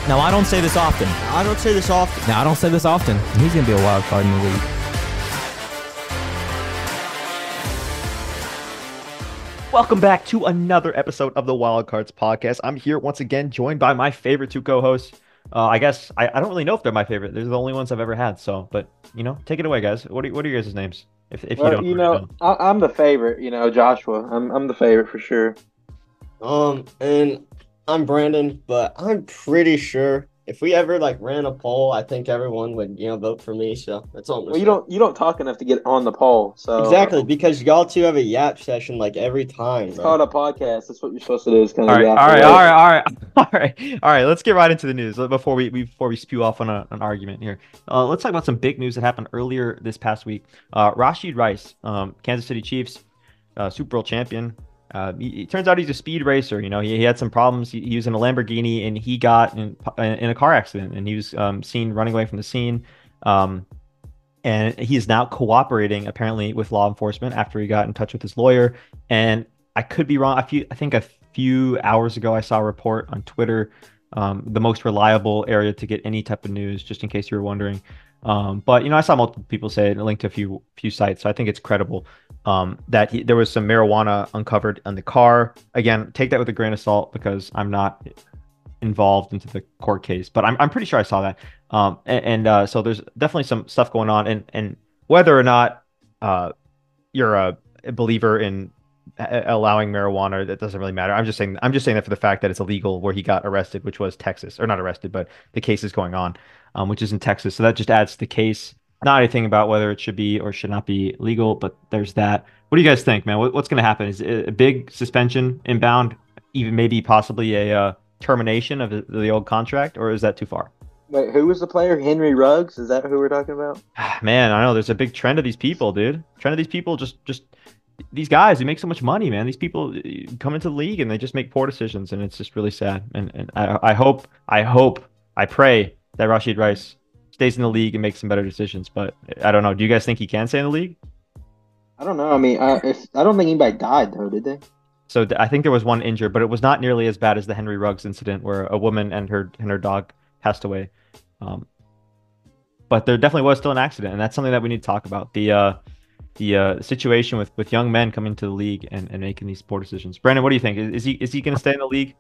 Now, I don't say this often. I don't say this often. Now, I don't say this often. He's going to be a wild card in the league. Welcome back to another episode of the Wild Cards podcast. I'm here once again, joined by my favorite two co-hosts. I guess I don't really know if they're my favorite. They're the only ones I've ever had. So, but take it away, guys. What are your guys' names? If you don't, know. I'm the favorite. Joshua. I'm the favorite for sure. And I'm Brandon, but I'm pretty sure if we ever ran a poll, I think everyone would vote for me. So that's all. Well, you don't talk enough to get on the poll. So exactly, because y'all two have a yap session every time. It's called a podcast. That's what you're supposed to do. Is kind of all right. Let's get right into the news before we spew off on an argument here. Let's talk about some big news that happened earlier this past week. Rashee Rice, Kansas City Chiefs, Super Bowl champion. It turns out he's a speed racer. He had some problems. He was in a Lamborghini and he got in a car accident, and he was seen running away from the scene. And he is now cooperating apparently with law enforcement after he got in touch with his lawyer. And I could be wrong. I think a few hours ago I saw a report on Twitter, the most reliable area to get any type of news, just in case you were wondering. But I saw multiple people say it, linked to a few sites, so I think it's credible that there was some marijuana uncovered in the car. Again, take that with a grain of salt because I'm not involved into the court case, but I'm pretty sure I saw that. So there's definitely some stuff going on, and whether or not you're a believer in allowing marijuana, that doesn't really matter. I'm just saying that for the fact that it's illegal where he got arrested, which was Texas, or not arrested, but the case is going on. Which is in Texas. So that just adds to the case. Not anything about whether it should be or should not be legal, but there's that. What do you guys think, man? What's going to happen? Is it a big suspension inbound, even maybe possibly a termination of the old contract, or is that too far? Wait, who was the player? Henry Ruggs? Is that who we're talking about? Man, I know there's a big trend of these people, dude. Trend of these people, just these guys who make so much money, man. These people come into the league and they just make poor decisions, and it's just really sad. And I hope, I pray that Rashee Rice stays in the league and makes some better decisions. But I don't know. Do you guys think he can stay in the league? I don't know. I mean, I don't think anybody died, though, did they? So I think there was one injured, but it was not nearly as bad as the Henry Ruggs incident where a woman and her dog passed away. But there definitely was still an accident, and that's something that we need to talk about. The situation with young men coming to the league and making these poor decisions. Brandon, what do you think? Is he going to stay in the league?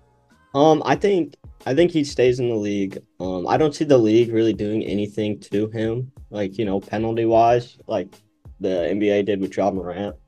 I think he stays in the league. I don't see the league really doing anything to him, penalty wise, like the NBA did with Ja Morant.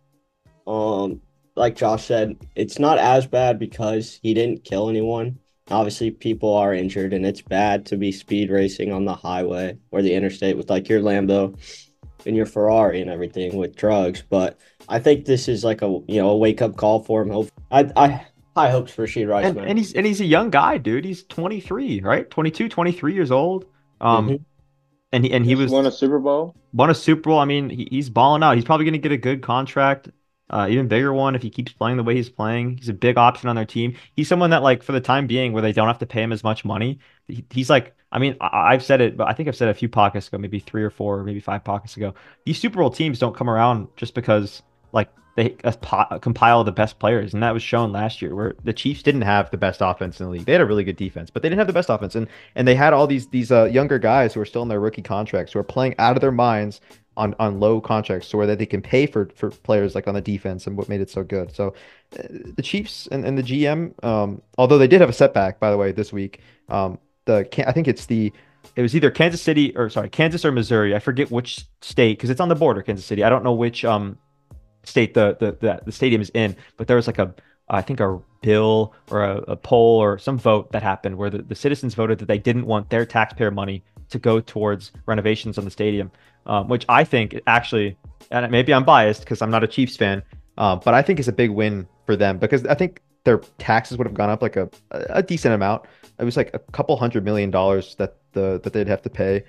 Like Josh said, it's not as bad because he didn't kill anyone. Obviously, people are injured, and it's bad to be speed racing on the highway or the interstate with your Lambo and your Ferrari and everything with drugs. But I think this is a wake up call for him. High hopes for Rashee Rice, man. And he's a young guy, dude. He's 23, right? 22, 23 years old. And he was won a Super Bowl. I mean, he's balling out. He's probably going to get a good contract, even bigger one if he keeps playing the way he's playing. He's a big option on their team. He's someone that for the time being, where they don't have to pay him as much money. He's I mean, I've said it, but I think I've said it a few podcasts ago, maybe 3 or 4, or maybe 5 podcasts ago. These Super Bowl teams don't come around just because they compile the best players, and that was shown last year where the Chiefs didn't have the best offense in the league. They had a really good defense, but they didn't have the best offense, and they had all these younger guys who are still in their rookie contracts who are playing out of their minds on low contracts, so where they can pay for players on the defense, and what made it so good. So the Chiefs and the GM, although they did have a setback, by the way, this week. I think it was either Kansas or Missouri. I forget which state because it's on the border, Kansas City. I don't know which state the stadium is in, but there was I think a bill or a poll or some vote that happened where the citizens voted that they didn't want their taxpayer money to go towards renovations on the stadium, which I think actually, and maybe I'm biased because I'm not a Chiefs fan, but I think it's a big win for them because I think their taxes would have gone up a decent amount. It was a couple $100 million that they'd have to pay.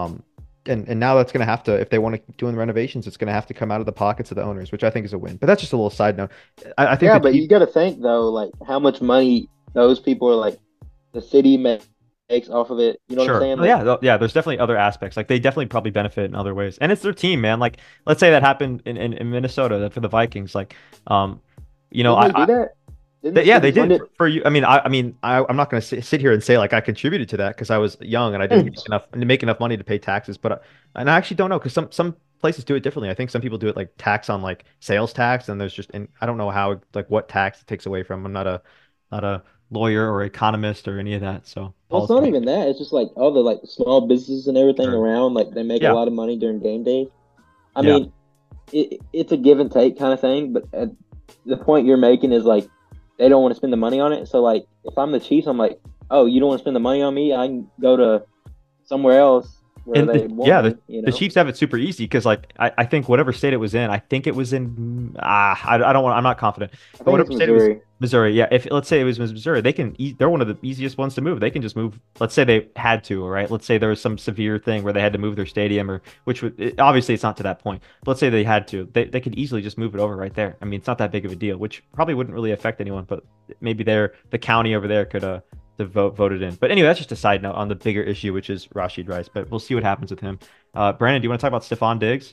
And now that's going to have to, if they want to keep doing renovations, it's going to have to come out of the pockets of the owners, which I think is a win. But that's just a little side note. I think. Yeah, but you got to think though, how much money those people are the city makes off of it. You know what I'm saying? Yeah. There's definitely other aspects. They definitely probably benefit in other ways, and it's their team, man. Let's say that happened in Minnesota for the Vikings. Do that? Didn't the Yeah, they city fund did it? for you. I'm not going to sit here and say like I contributed to that because I was young and I didn't make enough money to pay taxes. But and I actually don't know because some places do it differently. I think some people do it like tax on like sales tax, and there's just and I don't know how like what tax it takes away from. I'm not a lawyer or economist or any of that. So Well, it's policy. not even that. It's just like all the like small businesses and everything Sure. around. Like they make a Yeah. lot of money during game days. I Yeah. mean, it's a give and take kind of thing. But the point you're making is like they don't want to spend the money on it. So like if I'm the Chiefs, I'm like, oh, you don't want to spend the money on me? I can go to somewhere else where And they want me. the Chiefs have it super easy because like I think whatever state it was in, I think it was in I don't want I'm not confident, I but think it's whatever state it was, Missouri. Missouri. Yeah, if let's say it was Missouri, they're one of the easiest ones to move. They can just move. Let's say they had to, right? Let's say there was some severe thing where they had to move their stadium or which would obviously it's not to that point. But let's say they had to, they could easily just move it over right there. I mean, it's not that big of a deal, which probably wouldn't really affect anyone, but maybe the county over there could the voted in. But anyway, that's just a side note on the bigger issue, which is Rashid Rice. But we'll see what happens with him. Brandon, do you want to talk about Stephon Diggs?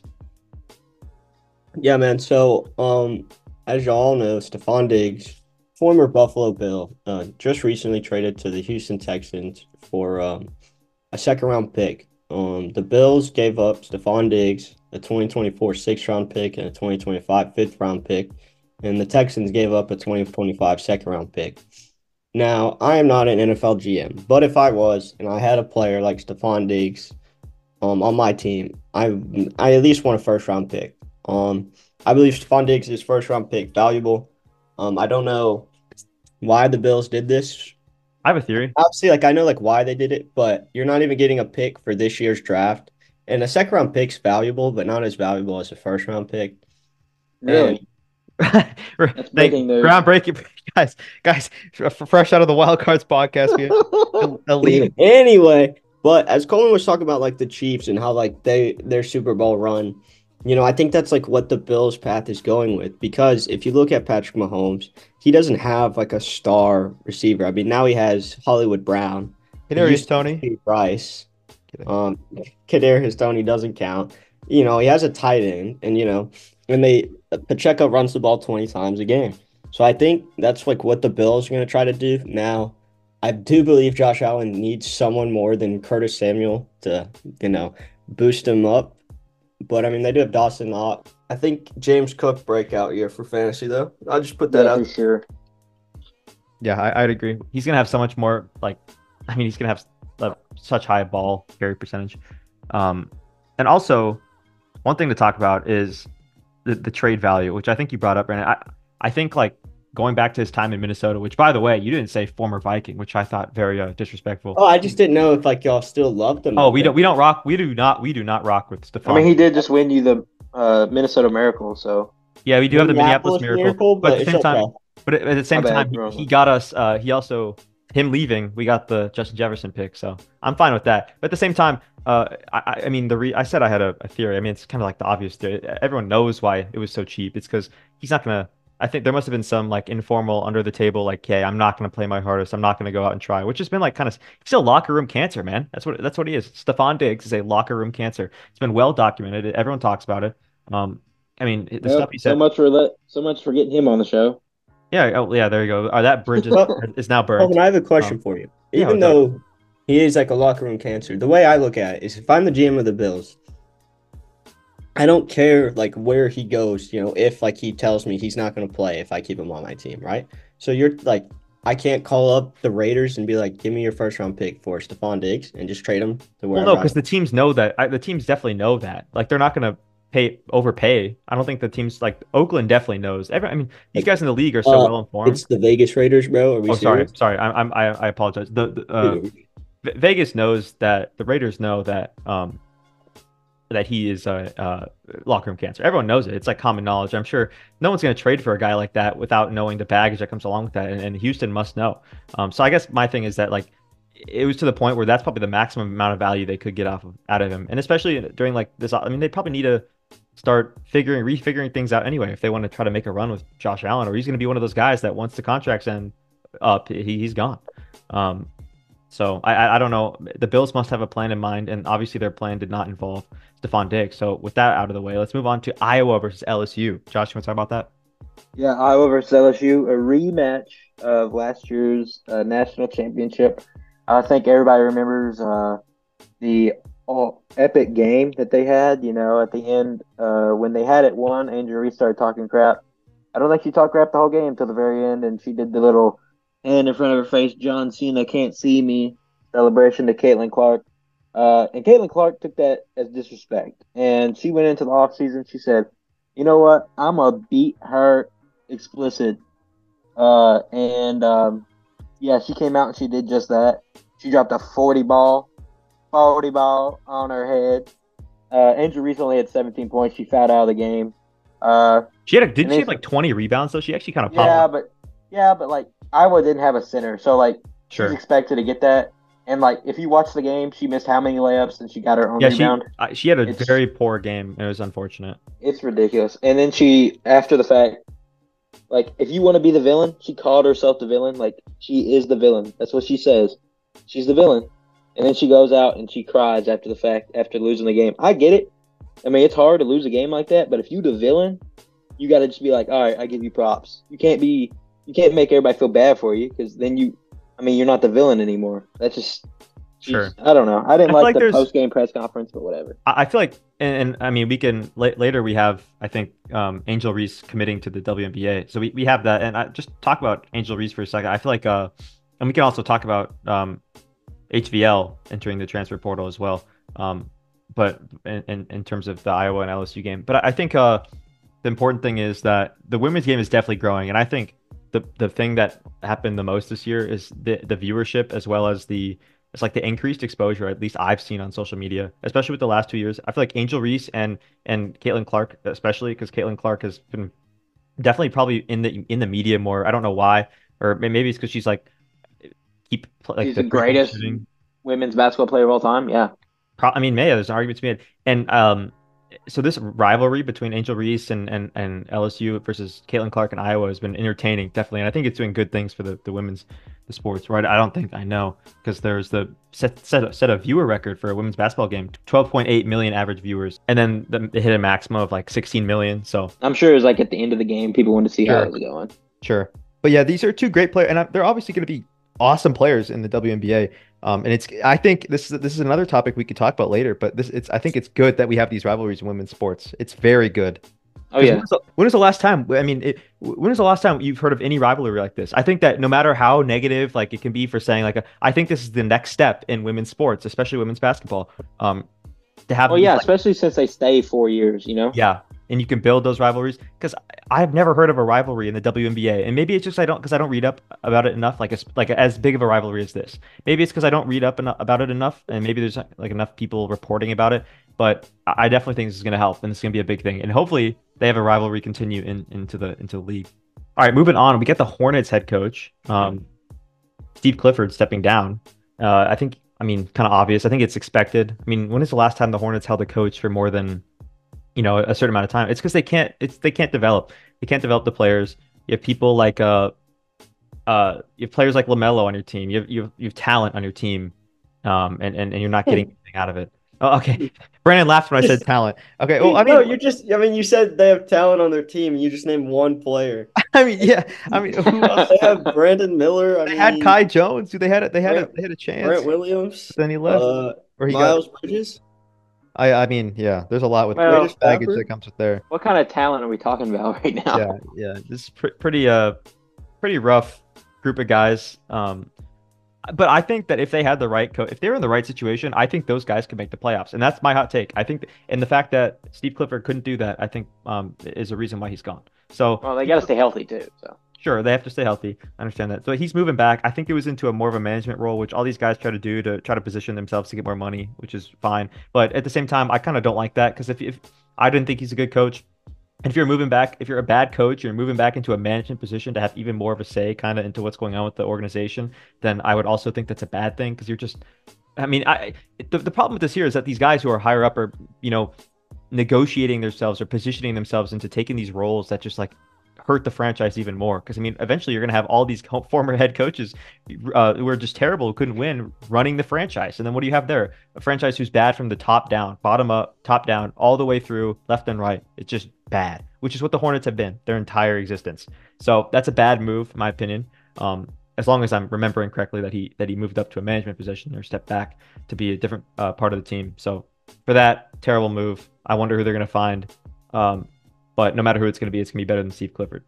Yeah, man. So, as y'all know, Stephon Diggs, former Buffalo Bill, just recently traded to the Houston Texans for a second round pick. The Bills gave up Stephon Diggs, a 2024 sixth round pick, and a 2025 fifth round pick, and the Texans gave up a 2025 second round pick. Now, I am not an NFL GM, but if I was and I had a player like Stephon Diggs on my team, I at least want a first round pick. I believe Stephon Diggs is first round pick valuable. I don't know why the Bills did this. I have a theory. Obviously, like I know like why they did it, but you're not even getting a pick for this year's draft. And a second round pick's valuable, but not as valuable as a first round pick. And Really? That's breaking news. Groundbreaking, guys, fresh out of the Wild Cards podcast. We have the league. anyway, but as Coleman was talking about like the Chiefs and how like their Super Bowl run, I think that's like what the Bills' path is going with. Because if you look at Patrick Mahomes, he doesn't have like a star receiver. I mean, now he has Hollywood Brown. Kadarius Toney. Steve Rice. Kadarius Toney doesn't count. He has a tight end, and Pacheco runs the ball 20 times a game. So I think that's like what the Bills are going to try to do. Now, I do believe Josh Allen needs someone more than Curtis Samuel to, boost him up. But I mean, they do have Dawson Knox. I think James Cook breakout year for fantasy though. I'll just put that Yeah, out. for sure. Yeah, I'd agree. He's gonna have so much more. He's gonna have such high ball carry percentage. And also, one thing to talk about is the trade value, which I think you brought up, Brandon. I think like going back to his time in Minnesota, which by the way, you didn't say former Viking, which I thought very disrespectful. Oh, I just didn't know if like y'all still loved him. Oh, we don't rock. We do not rock with Stephon. I mean, he did just win you the Minnesota Miracle, so Yeah, we do have the Minneapolis Miracle, but at the same time, okay. but at the same My bad, time, wrong he one. got us. He also him leaving, we got the Justin Jefferson pick, so I'm fine with that. But at the same time, I mean, I said I had a theory. I mean, it's kind of like the obvious theory. Everyone knows why it was so cheap. It's because he's not gonna. I think there must have been some like informal under the table, like, hey, I'm not gonna play my hardest. I'm not gonna go out and try, which has been like kind of he's a locker room cancer, man. That's what he is. Stephon Diggs is a locker room cancer. It's been well documented. Everyone talks about it. I mean, the stuff he said. So much for getting him on the show. Yeah, oh yeah, there you go. That bridge is now burned. Colin, I have a question for you. yeah, Even what's up? though he is like a locker room cancer, the way I look at it is if I'm the GM of the Bills, I don't care like where he goes, if like he tells me he's not going to play if I keep him on my team, right? So you're like, I can't call up the Raiders and be like, give me your first round pick for Stephon Diggs and just trade him to Well, wherever. no, because the teams know that. The teams definitely know that. Like they're not gonna overpay. I don't think the teams like Oakland definitely knows. I mean, these guys in the league are so well informed. It's the Vegas Raiders, bro. Are we Oh, serious? sorry. I apologize. Dude, Vegas knows that the Raiders know that that he is locker room cancer. Everyone knows it. It's like common knowledge. I'm sure no one's going to trade for a guy like that without knowing the baggage that comes along with that. And Houston must know. So I guess my thing is that like it was to the point where that's probably the maximum amount of value they could get out of him. And especially during like this, I mean, they probably need to start refiguring things out anyway if they want to try to make a run with Josh Allen, or he's going to be one of those guys that once the contract's end up, he's gone. So I don't know. The Bills must have a plan in mind, and obviously their plan did not involve Stephon Diggs. So with that out of the way, let's move on to Iowa versus LSU. Josh, you want to talk about that? Yeah, Iowa versus LSU, a rematch of last year's national championship. I think everybody remembers the all epic game that they had. You know, at the end, when they had it won, Angel Reese started talking crap. I don't think she talked crap the whole game till the very end, and she did the little hand in front of her face, John Cena can't see me celebration to Caitlin Clark. And Caitlin Clark took that as disrespect. And she went into the offseason. She said, you know what? I'm going to beat her explicit. Yeah, she came out and she did just that. She dropped a 40 ball on her head. Angel Reese only had 17 points. She fouled out of the game. Didn't she have like 20 rebounds? So she actually kind of popped. But like Iowa didn't have a center, so like Sure. she's expected to get that. And like if you watch the game, she missed how many layups and she got her own rebound. She had a very poor game. It was unfortunate. It's ridiculous. And then she, after the fact, like if you want to be the villain, she called herself the villain. Like she is the villain. That's what she says. She's the villain. And then she goes out and she cries after the fact, after losing the game. I get it. I mean, it's hard to lose a game like that, but if you the villain, you got to just be like, all right, I give you props. You can't make everybody feel bad for you because then you're not the villain anymore. That's just, Sure. I don't know. I didn't like the there's- post-game press conference, but whatever. I feel like, and I mean, we can later we have, I think, Angel Reese committing to the WNBA. So we have that, and I just talk about Angel Reese for a second. I feel like, and we can also talk about HVL entering the transfer portal as well. But in terms of the Iowa and LSU game, but I think the important thing is that the women's game is definitely growing, and I think the thing that happened the most this year is the viewership as well as it's like the increased exposure, at least I've seen on social media, especially with the last 2 years. I feel like Angel Reese and Caitlin Clark, especially because Caitlin Clark has been definitely probably in the media more. I don't know why, or maybe it's because she's like She's the greatest shooting. women's basketball player of all time. Yeah. I mean, there's an argument to be made, and so this rivalry between Angel Reese and LSU versus Caitlin Clark and Iowa has been entertaining, definitely, and I think it's doing good things for the sports, right? I know because there's the set a viewer record for a women's basketball game, 12.8 million average viewers, and then it hit a maximum of like 16 million. So I'm sure it was like at the end of the game, people wanted to see how it was going. Sure, but yeah, these are two great players, and they're obviously going to be awesome players in the WNBA. And I think this is another topic we could talk about later, but I think it's good that we have these rivalries in women's sports. It's very good. Oh yeah. When was the last time? I mean, when was the last time you've heard of any rivalry like this? I think that no matter how negative like it can be for saying I think this is the next step in women's sports, especially women's basketball. To have. Well, yeah, especially since they stay 4 years, you know. Yeah. And you can build those rivalries because I've never heard of a rivalry in the WNBA, and maybe it's just I don't read up about it enough, like as big of a rivalry as this. Maybe it's because I don't read up about it enough, and maybe there's like enough people reporting about it. But I definitely think this is going to help, and it's going to be a big thing. And hopefully they have a rivalry continue into the league. All right, moving on, we get the Hornets head coach, Steve Clifford, stepping down. I think, kind of obvious. I think it's expected. I mean, when is the last time the Hornets held a coach for more than a certain amount of time? It's because they can't develop. They can't develop the players. You have people like you have players like LaMelo on your team. You have talent on your team, and you're not getting anything out of it. Oh, okay. Brandon laughed when I said talent. Okay. Well, you said they have talent on their team. You just named one player. Yeah. Who else? They have Brandon Miller. They had Kai Jones. They had a chance. Brent Williams. Then he left. Or Miles Bridges. Yeah, there's a lot with Well, baggage that comes with there. What kind of talent are we talking about right now? Yeah. This is pretty rough group of guys. But I think that if they had the right coach, if they were in the right situation, I think those guys could make the playoffs, and that's my hot take. I think, and the fact that Steve Clifford couldn't do that, I think, is a reason why he's gone. So, well, they got to stay healthy too. So sure, they have to stay healthy. I understand that. So he's moving back. I think it was into a more of a management role, which all these guys try to do to try to position themselves to get more money, which is fine. But at the same time, I kind of don't like that because if I didn't think he's a good coach. And if you're a bad coach, you're moving back into a management position to have even more of a say kind of into what's going on with the organization, then I would also think that's a bad thing because you're just, the problem with this here is that these guys who are higher up are, negotiating themselves or positioning themselves into taking these roles that just like hurt the franchise even more. Because eventually you're going to have all these former head coaches who are just terrible, who couldn't win, running the franchise. And then what do you have there? A franchise who's bad from the top down, bottom up, top down, all the way through, left and right. It's just bad, which is what the Hornets have been their entire existence. So that's a bad move, in my opinion. As long as I'm remembering correctly that he moved up to a management position or stepped back to be a different part of the team. So for that terrible move, I wonder who they're going to find. But no matter who it's going to be better than Steve Clifford.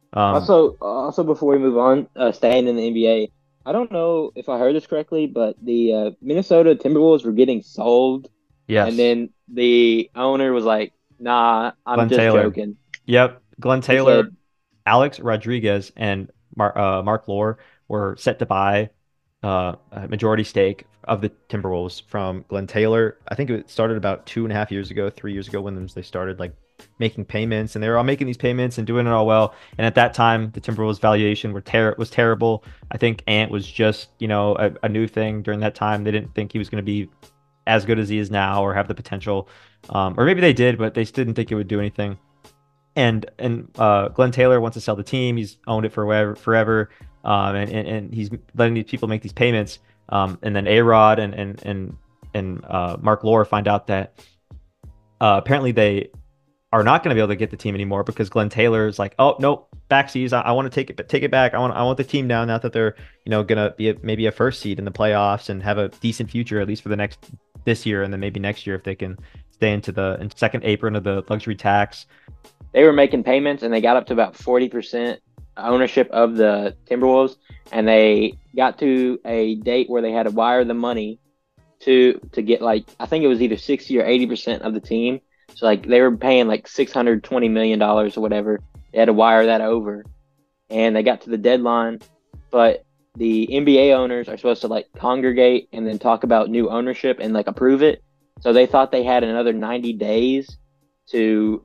Also, before we move on, staying in the NBA, I don't know if I heard this correctly, but the Minnesota Timberwolves were getting sold, Yes. and then the owner was like, "Nah, I'm Glenn just Taylor. joking." Yep. Glenn He Taylor, said, Alex Rodriguez, and Mark Lore were set to buy a majority stake of the Timberwolves from Glenn Taylor. I think it started about 2.5 years ago, 3 years ago when they started like making payments, and they were all making these payments and doing it all well. And at that time, the Timberwolves valuation was terrible. I think Ant was just, a new thing during that time. They didn't think he was going to be as good as he is now or have the potential. Or maybe they did, but they just didn't think it would do anything. And Glenn Taylor wants to sell the team. He's owned it forever. And he's letting these people make these payments. And then A-Rod and Mark Lore find out that apparently they are not going to be able to get the team anymore because Glenn Taylor is like, oh no, backsies. I want to take it back. I want the team now that they're gonna be maybe a first seed in the playoffs and have a decent future at least for this year and then maybe next year if they can stay into the second apron of the luxury tax. they were making payments, and they got up to about 40% ownership of the Timberwolves, and they got to a date where they had to wire the money to get like I think it was either 60 or 80% of the team. So like they were paying like $620 million or whatever. They had to wire that over, and they got to the deadline, but the NBA owners are supposed to like congregate and then talk about new ownership and like approve it. So they thought they had another 90 days to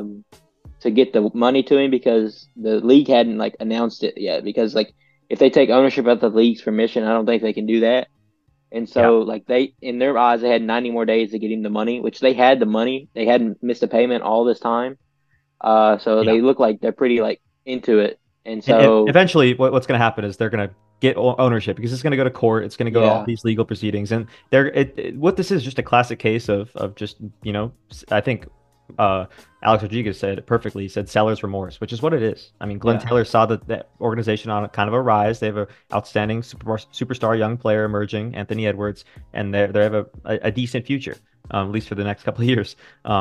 get the money to him because the league hadn't like announced it yet. Because like if they take ownership of the league's permission, I don't think they can do that. And so, like they, in their eyes, they had 90 more days to get him the money, which they had the money. They hadn't missed a payment all this time. So they look like they're pretty like into it. And so eventually, what's going to happen is they're going to get ownership because it's going to go to court. It's going to go to all these legal proceedings, and what this is just a classic case of just I think Alex Rodriguez said it perfectly. He said seller's remorse, which is what it is. I mean, Glenn Taylor saw that organization on kind of a rise. They have an outstanding superstar young player emerging, Anthony Edwards, and they have a decent future, at least for the next couple of years.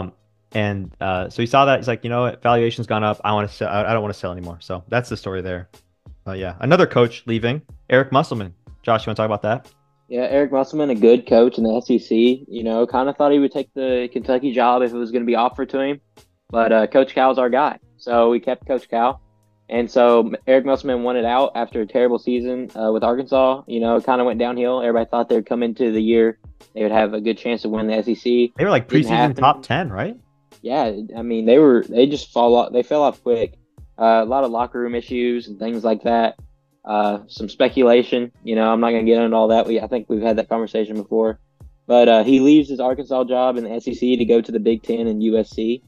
So he saw that. He's like, valuation's gone up. I want to sell. I don't want to sell anymore. So that's the story there. Another coach leaving, Eric Musselman. Josh, you want to talk about that? Yeah, Eric Musselman, a good coach in the SEC. Kind of thought he would take the Kentucky job if it was going to be offered to him. But Coach Cal's our guy. So we kept Coach Cal. And so Eric Musselman wanted out after a terrible season with Arkansas. It kind of went downhill. Everybody thought they'd come into the year. They would have a good chance to win the SEC. They were like preseason top 10, right? Yeah, I mean, they just fall off. They fell off quick. A lot of locker room issues and things like that. Some speculation. I'm not going to get into all that. I think we've had that conversation before. But he leaves his Arkansas job in the SEC to go to the Big Ten and USC.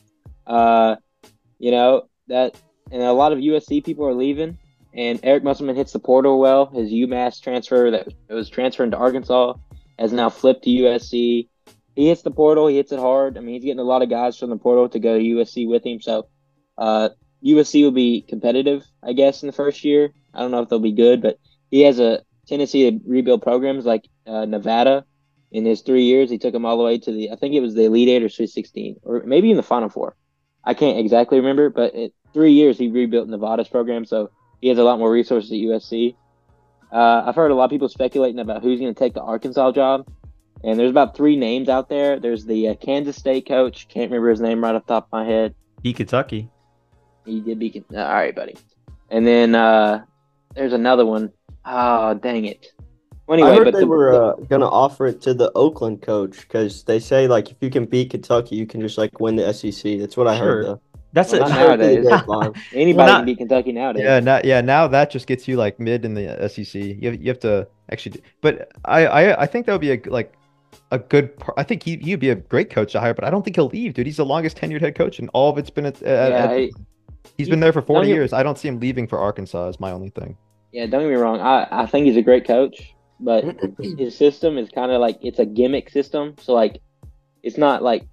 And a lot of USC people are leaving. And Eric Musselman hits the portal well. His UMass transfer that was transferring to Arkansas has now flipped to USC. He hits the portal. He hits it hard. I mean, he's getting a lot of guys from the portal to go to USC with him. So USC will be competitive, I guess, in the first year. I don't know if they'll be good, but he has a tendency to rebuild programs like Nevada. In his 3 years, he took them all the way to I think it was the Elite Eight or Sweet 16, or maybe in the Final Four. I can't exactly remember, but in 3 years, he rebuilt Nevada's program, so he has a lot more resources at USC. I've heard a lot of people speculating about who's going to take the Arkansas job, and there's about 3 names out there. There's the Kansas State coach. Can't remember his name right off the top of my head. Beat Kentucky. He did beat all right, buddy. And then there's another one. Oh, dang it. Well, anyway, I heard they were going to offer it to the Oakland coach because they say, like, if you can beat Kentucky, you can just, like, win the SEC. That's what I heard, though. That's not nowadays. Anybody can beat Kentucky nowadays. Now that just gets you, like, mid in the SEC. You have to actually – but I think that would be a good – I think he'd be a great coach to hire, but I don't think he'll leave, dude. He's the longest tenured head coach, and all of it's been he's been there for 40 years. I don't see him leaving for Arkansas is my only thing. Yeah, don't get me wrong. I think he's a great coach, but his system is kind of like it's a gimmick system. So like, it's not like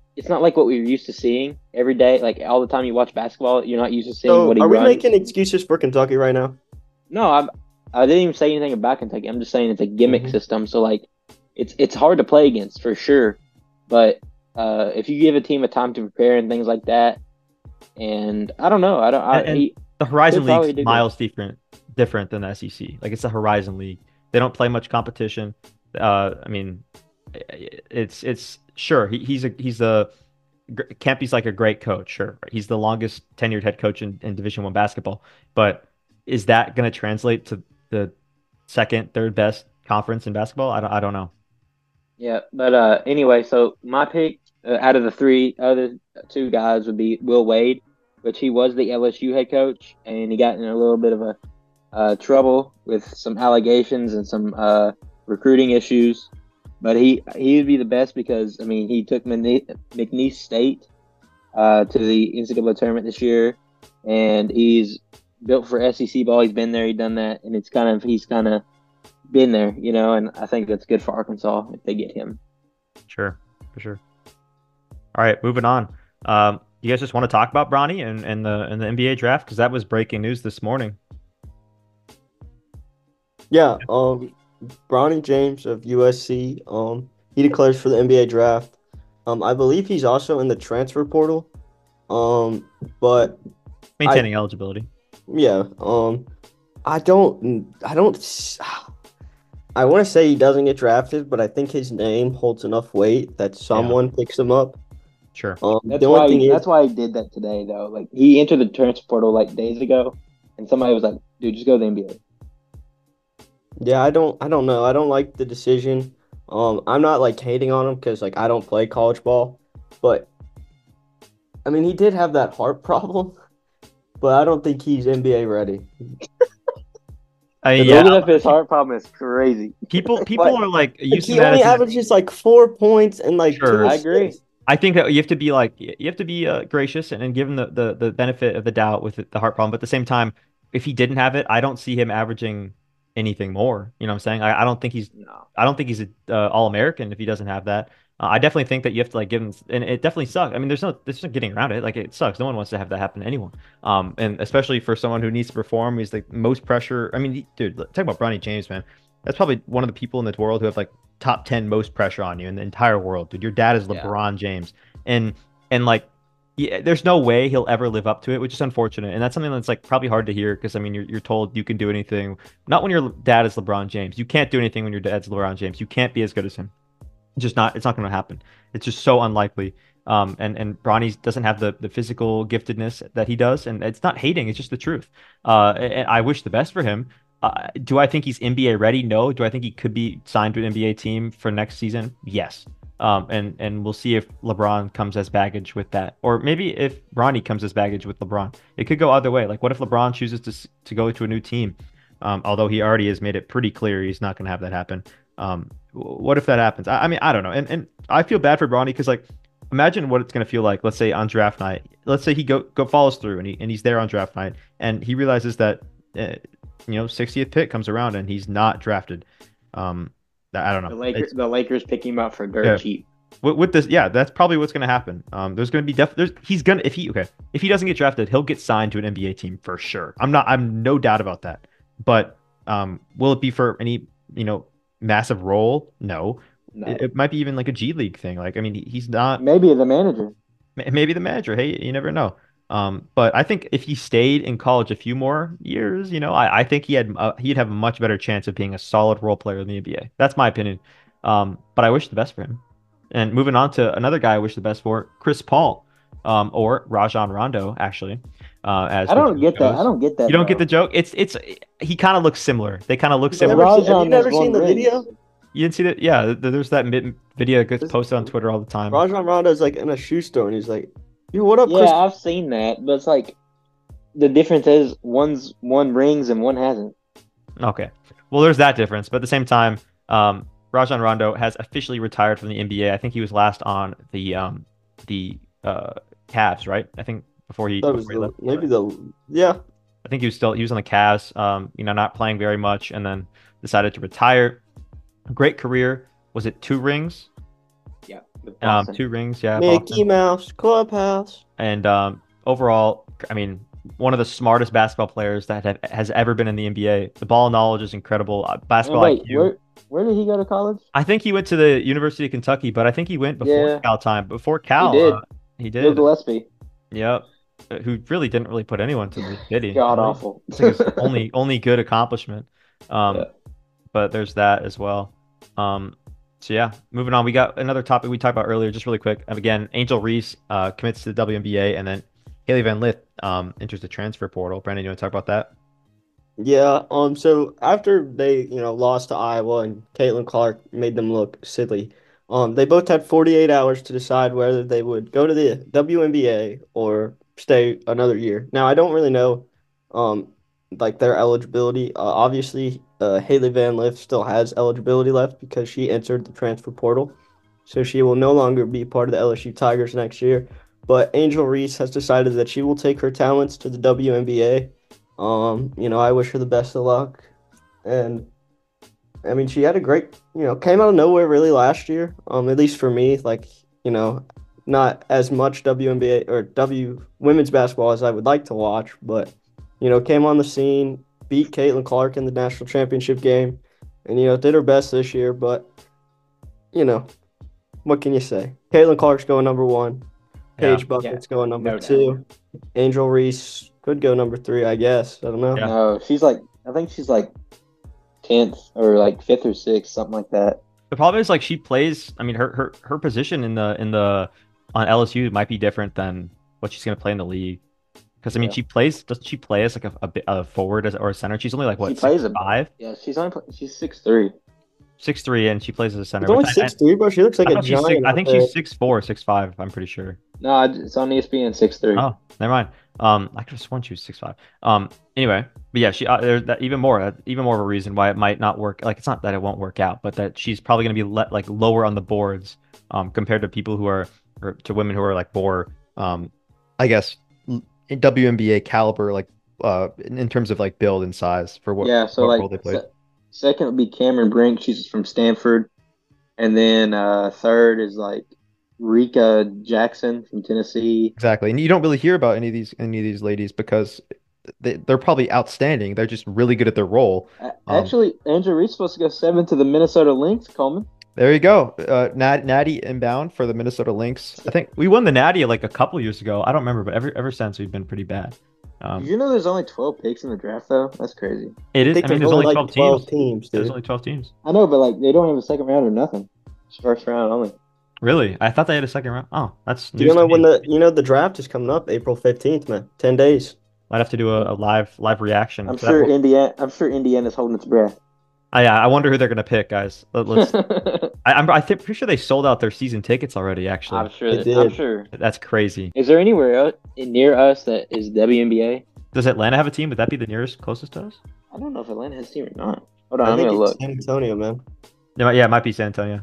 it's not like what we were used to seeing every day. Like all the time you watch basketball, you're not used to seeing So, what he are we runs. making excuses for Kentucky right now? No, I didn't even say anything about Kentucky. I'm just saying it's a gimmick Mhm. system. So like, it's hard to play against for sure. But if you give a team a time to prepare and things like that, and I don't know, And the Horizon could probably League's do good. miles different than the SEC. Like it's a Horizon League. They don't play much competition. I mean, it's sure he's the Campy's like a great coach. Sure, he's the longest tenured head coach in Division One basketball. But is that going to translate to the second, third best conference in basketball? I don't know. Yeah, but anyway, so my pick out of the three other two guys would be Will Wade, which he was the LSU head coach, and he got in a little bit of a trouble with some allegations and some recruiting issues. But he would be the best because I mean he took McNeese State to the NCAA tournament this year, and he's built for SEC ball. He's been there, he's done that, and he's kind of been there, you know. And I think that's good for Arkansas if they get him. Sure, for sure. All right, moving on. You guys just want to talk about Bronny and the NBA draft because that was breaking news this morning. Yeah, Bronny James of USC, he declares for the NBA draft. I believe he's also in the transfer portal. But Maintaining eligibility. yeah, I want to say he doesn't get drafted, but I think his name holds enough weight that someone picks him up. Sure. That's why he did that today, though. Like he entered the transfer portal like days ago, and somebody was like, "Dude, just go to the NBA." Yeah, I don't know. I don't like the decision. I'm not like hating on him because like I don't play college ball, but I mean he did have that heart problem, but I don't think he's NBA ready. Yeah. Looking up his heart problem is crazy. People But- are like using He that only as averages like 4 points and like Sure. 2 I agree. assists. I think that you have to be gracious and give him the benefit of the doubt with the heart problem. But at the same time, if he didn't have it, I don't see him averaging anything more. You know what I'm saying? I don't think he's No. a All-American if he doesn't have that. I definitely think that you have to like give him, and it definitely sucks. I mean, there's no getting around it. Like it sucks. No one wants to have that happen to anyone. And especially for someone who needs to perform, he's the most pressure. I mean, dude, talk about Bronny James, man. That's probably one of the people in this world who have like top 10 most pressure on you in the entire world, dude. Your dad is Yeah. LeBron James, and like, yeah, there's no way he'll ever live up to it, which is unfortunate. And that's something that's like probably hard to hear because I mean, you're told you can do anything. Not when your dad is LeBron James. You can't do anything when your dad's LeBron James. You can't be as good as him. It's not going to happen. It's just so unlikely. And Bronny doesn't have the physical giftedness that he does, and it's not hating. It's just the truth. And I wish the best for him. Do I think he's NBA ready? No. Do I think he could be signed to an NBA team for next season? Yes. And we'll see if LeBron comes as baggage with that, or maybe if Bronny comes as baggage with LeBron. It could go either way. Like, what if LeBron chooses to go to a new team? Although he already has made it pretty clear he's not going to have that happen. What if that happens? I mean, I don't know. And I feel bad for Bronny because like, imagine what it's going to feel like. Let's say on draft night, let's say he go follows through and he's there on draft night and he realizes that 60th pick comes around and he's not drafted. I don't know. The Lakers pick him up for dirt cheap. With this, yeah, that's probably what's going to happen. There's going to be if he doesn't get drafted, he'll get signed to an NBA team for sure. I'm no doubt about that. But will it be for any massive role? No. It might be even like a G League thing. Like, I mean, he's not. Maybe the manager. Maybe the manager. Hey, you never know. But I think if he stayed in college a few more years, I think he'd have a much better chance of being a solid role player in the NBA. That's my opinion. But I wish the best for him. And moving on to another guy I wish the best for, Chris Paul, or Rajon Rondo, actually. I don't get that. I don't get that. You don't get the joke? It's he kind of looks similar. They kind of look Have similar. you never seen the video? You didn't see that? Yeah, there's that video that gets posted on Twitter all the time. Rajon Rondo's like in a shoe store and he's like, "Yo, what up, Yeah, Chris?" I've seen that, but it's like the difference is one rings and one hasn't. Okay, well, there's that difference, but at the same time, Rajon Rondo has officially retired from the NBA. I think he was last on the Cavs, right? I think before he left. Yeah. I think he was on the Cavs. Not playing very much, and then decided to retire. Great career. Was it 2 rings? Yeah. With Boston. 2 rings, yeah, Mickey Boston. Mouse Clubhouse. And overall, I mean, one of the smartest basketball players that has ever been in the NBA. The ball knowledge is incredible. And Basketball wait, IQ. where did he go to college? I think he went to the University of Kentucky, but I think he went before Yeah. Cal time. Before Cal, He did. He Bill did. Gillespie. Yep. Who really didn't really put anyone to the city. God awful. It's like his only good accomplishment. Yeah. But there's that as well. So yeah, moving on. We got another topic we talked about earlier, just really quick. And again, Angel Reese commits to the WNBA, and then Haley Van Lith enters the transfer portal. Brandon, you want to talk about that? Yeah. So after they, lost to Iowa and Caitlin Clark made them look silly, they both had 48 hours to decide whether they would go to the WNBA or stay another year. Now, I don't really know, like their eligibility. Obviously, Haley Van Lith still has eligibility left because she entered the transfer portal, so she will no longer be part of the LSU Tigers next year. But Angel Reese has decided that she will take her talents to the WNBA. I wish her the best of luck. And I mean, she had a great, came out of nowhere really last year. At least for me, like, not as much WNBA or women's basketball as I would like to watch, but, came on the scene, beat Caitlin Clark in the national championship game, and, did her best this year. But, what can you say? Caitlin Clark's going number 1. Paige Bucket's going number 2. Angel Reese could go number 3, I guess. I don't know. Yeah. No, I think she's like 10th or like 5th or 6th, something like that. The problem is like she plays. I mean, her position in the on LSU might be different than what she's gonna play in the league. Because I mean, doesn't she play as like a forward or a center? She's only like what, 6'5"? Yeah, she's 6'3". 6'3", and she plays as a center. She's only 6'3", bro. She looks like a giant. I think she's 6'4", 6'5". I'm pretty sure. No, it's on ESPN 6'3". Oh, never mind. I could have sworn she was 6'5". Anyway, but yeah, there's that even more of a reason why it might not work. Like, it's not that it won't work out, but that she's probably going to be like lower on the boards, compared to people who are, or to women who are like more, I guess, in WNBA caliber, like in terms of like build and size for what role they play. Second would be Cameron Brink. She's from Stanford, and then third is like Rika Jackson from Tennessee. Exactly, and you don't really hear about any of these ladies because they're probably outstanding. They're just really good at their role. Actually, Angel Reese supposed to go 7 to the Minnesota Lynx, Coleman. There you go. Natty inbound for the Minnesota Lynx. I think we won the Natty like a couple years ago. I don't remember, but ever since we've been pretty bad. Did you know there's only 12 picks in the draft though? That's crazy. It is. I mean, there's only like 12 teams. There's only 12 teams. I know, but like they don't have a second round or nothing. It's first round only. Really? I thought they had a second round. Oh, that's news. You know when the draft is coming up, April 15th, man. 10 days. Might have to do a live reaction. I'm sure Indiana's holding its breath. Yeah, I wonder who they're gonna pick, guys. Let's. Pretty sure they sold out their season tickets already. Actually, I'm sure. That's crazy. Is there anywhere near us that is WNBA? Does Atlanta have a team? Would that be the nearest closest to us? I don't know if Atlanta has a team or not. Hold on, I'm think gonna look. San Antonio, man. Yeah, it might be San Antonio.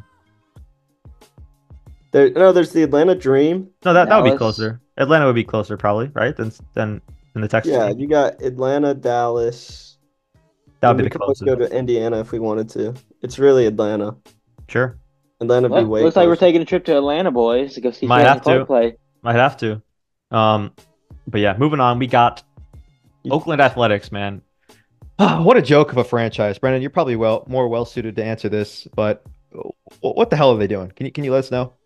There's the Atlanta Dream. No, that would be closer. Atlanta would be closer, probably, right? Than the Texas. Yeah, team. you got Atlanta, Dallas. That would be the closest. closest. We could go to Indiana if we wanted to. It's really Atlanta. Sure. Atlanta be way. Looks like we're taking a trip to Atlanta, boys, to go see Caitlin Clark play. Might have to. But yeah, moving on. We got Oakland Athletics, man. What a joke of a franchise, Brendan. You're probably more well suited to answer this, but what the hell are they doing? Can you let us know?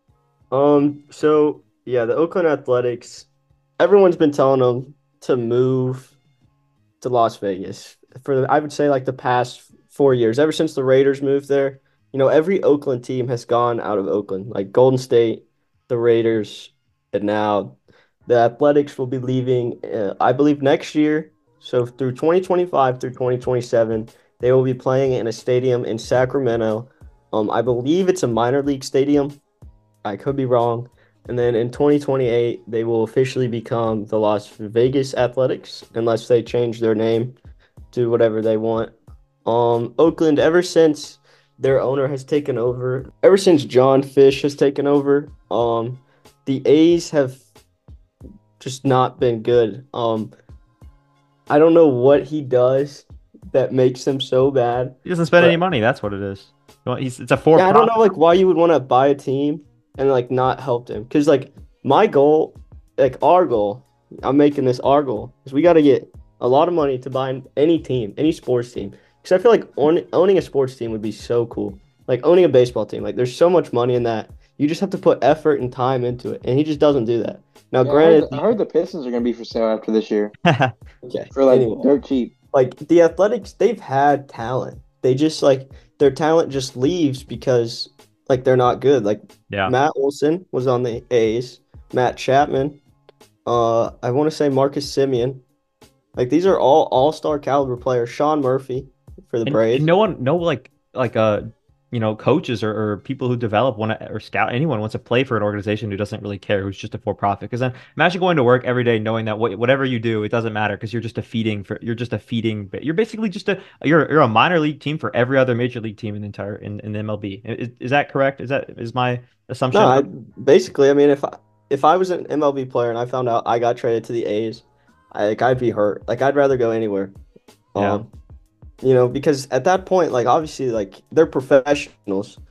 So yeah, the Oakland Athletics. Everyone's been telling them to move to Las Vegas for, I would say, like the past 4 years. Ever since the Raiders moved there, every Oakland team has gone out of Oakland, like Golden State, the Raiders, and now the Athletics will be leaving, I believe, next year. So through 2025 through 2027, they will be playing in a stadium in Sacramento. I believe it's a minor league stadium. I could be wrong. And then in 2028, they will officially become the Las Vegas Athletics, unless they change their name to whatever they want. Oakland, ever since their owner has taken over, ever since John Fish has taken over, the A's have just not been good. I don't know what he does that makes them so bad. He doesn't spend any money. That's what it is. It's a for-profit. Yeah, I don't know why you would want to buy a team and like not helped him. Because like my goal, like our goal, I'm making this our goal is we got to get a lot of money to buy any team, any sports team. Because I feel like owning a sports team would be so cool. Like owning a baseball team, like there's so much money in that. You just have to put effort and time into it, and he just doesn't do that. Now, Yeah, granted, I heard the Pistons are going to be for sale after this year okay, for like anyway. dirt cheap. Like the Athletics, they've had talent. They just like their talent just leaves because like they're not good. Like Yeah. Matt Olson was on the A's, Matt Chapman, I want to say Marcus Simeon. Like these are all all-star caliber players. Sean Murphy for the Braves. And no like coaches or people who develop want to or scout anyone wants to play for an organization who doesn't really care, who's just a for-profit. Because then imagine going to work every day knowing that whatever you do, it doesn't matter because you're basically just you're a minor league team for every other major league team in the MLB. Is that correct? Is my assumption? No, basically, I mean, if I was an MLB player and I found out I got traded to the A's, I'd be hurt. Like I'd rather go anywhere. Yeah. Because at that point, like obviously, like they're professionals,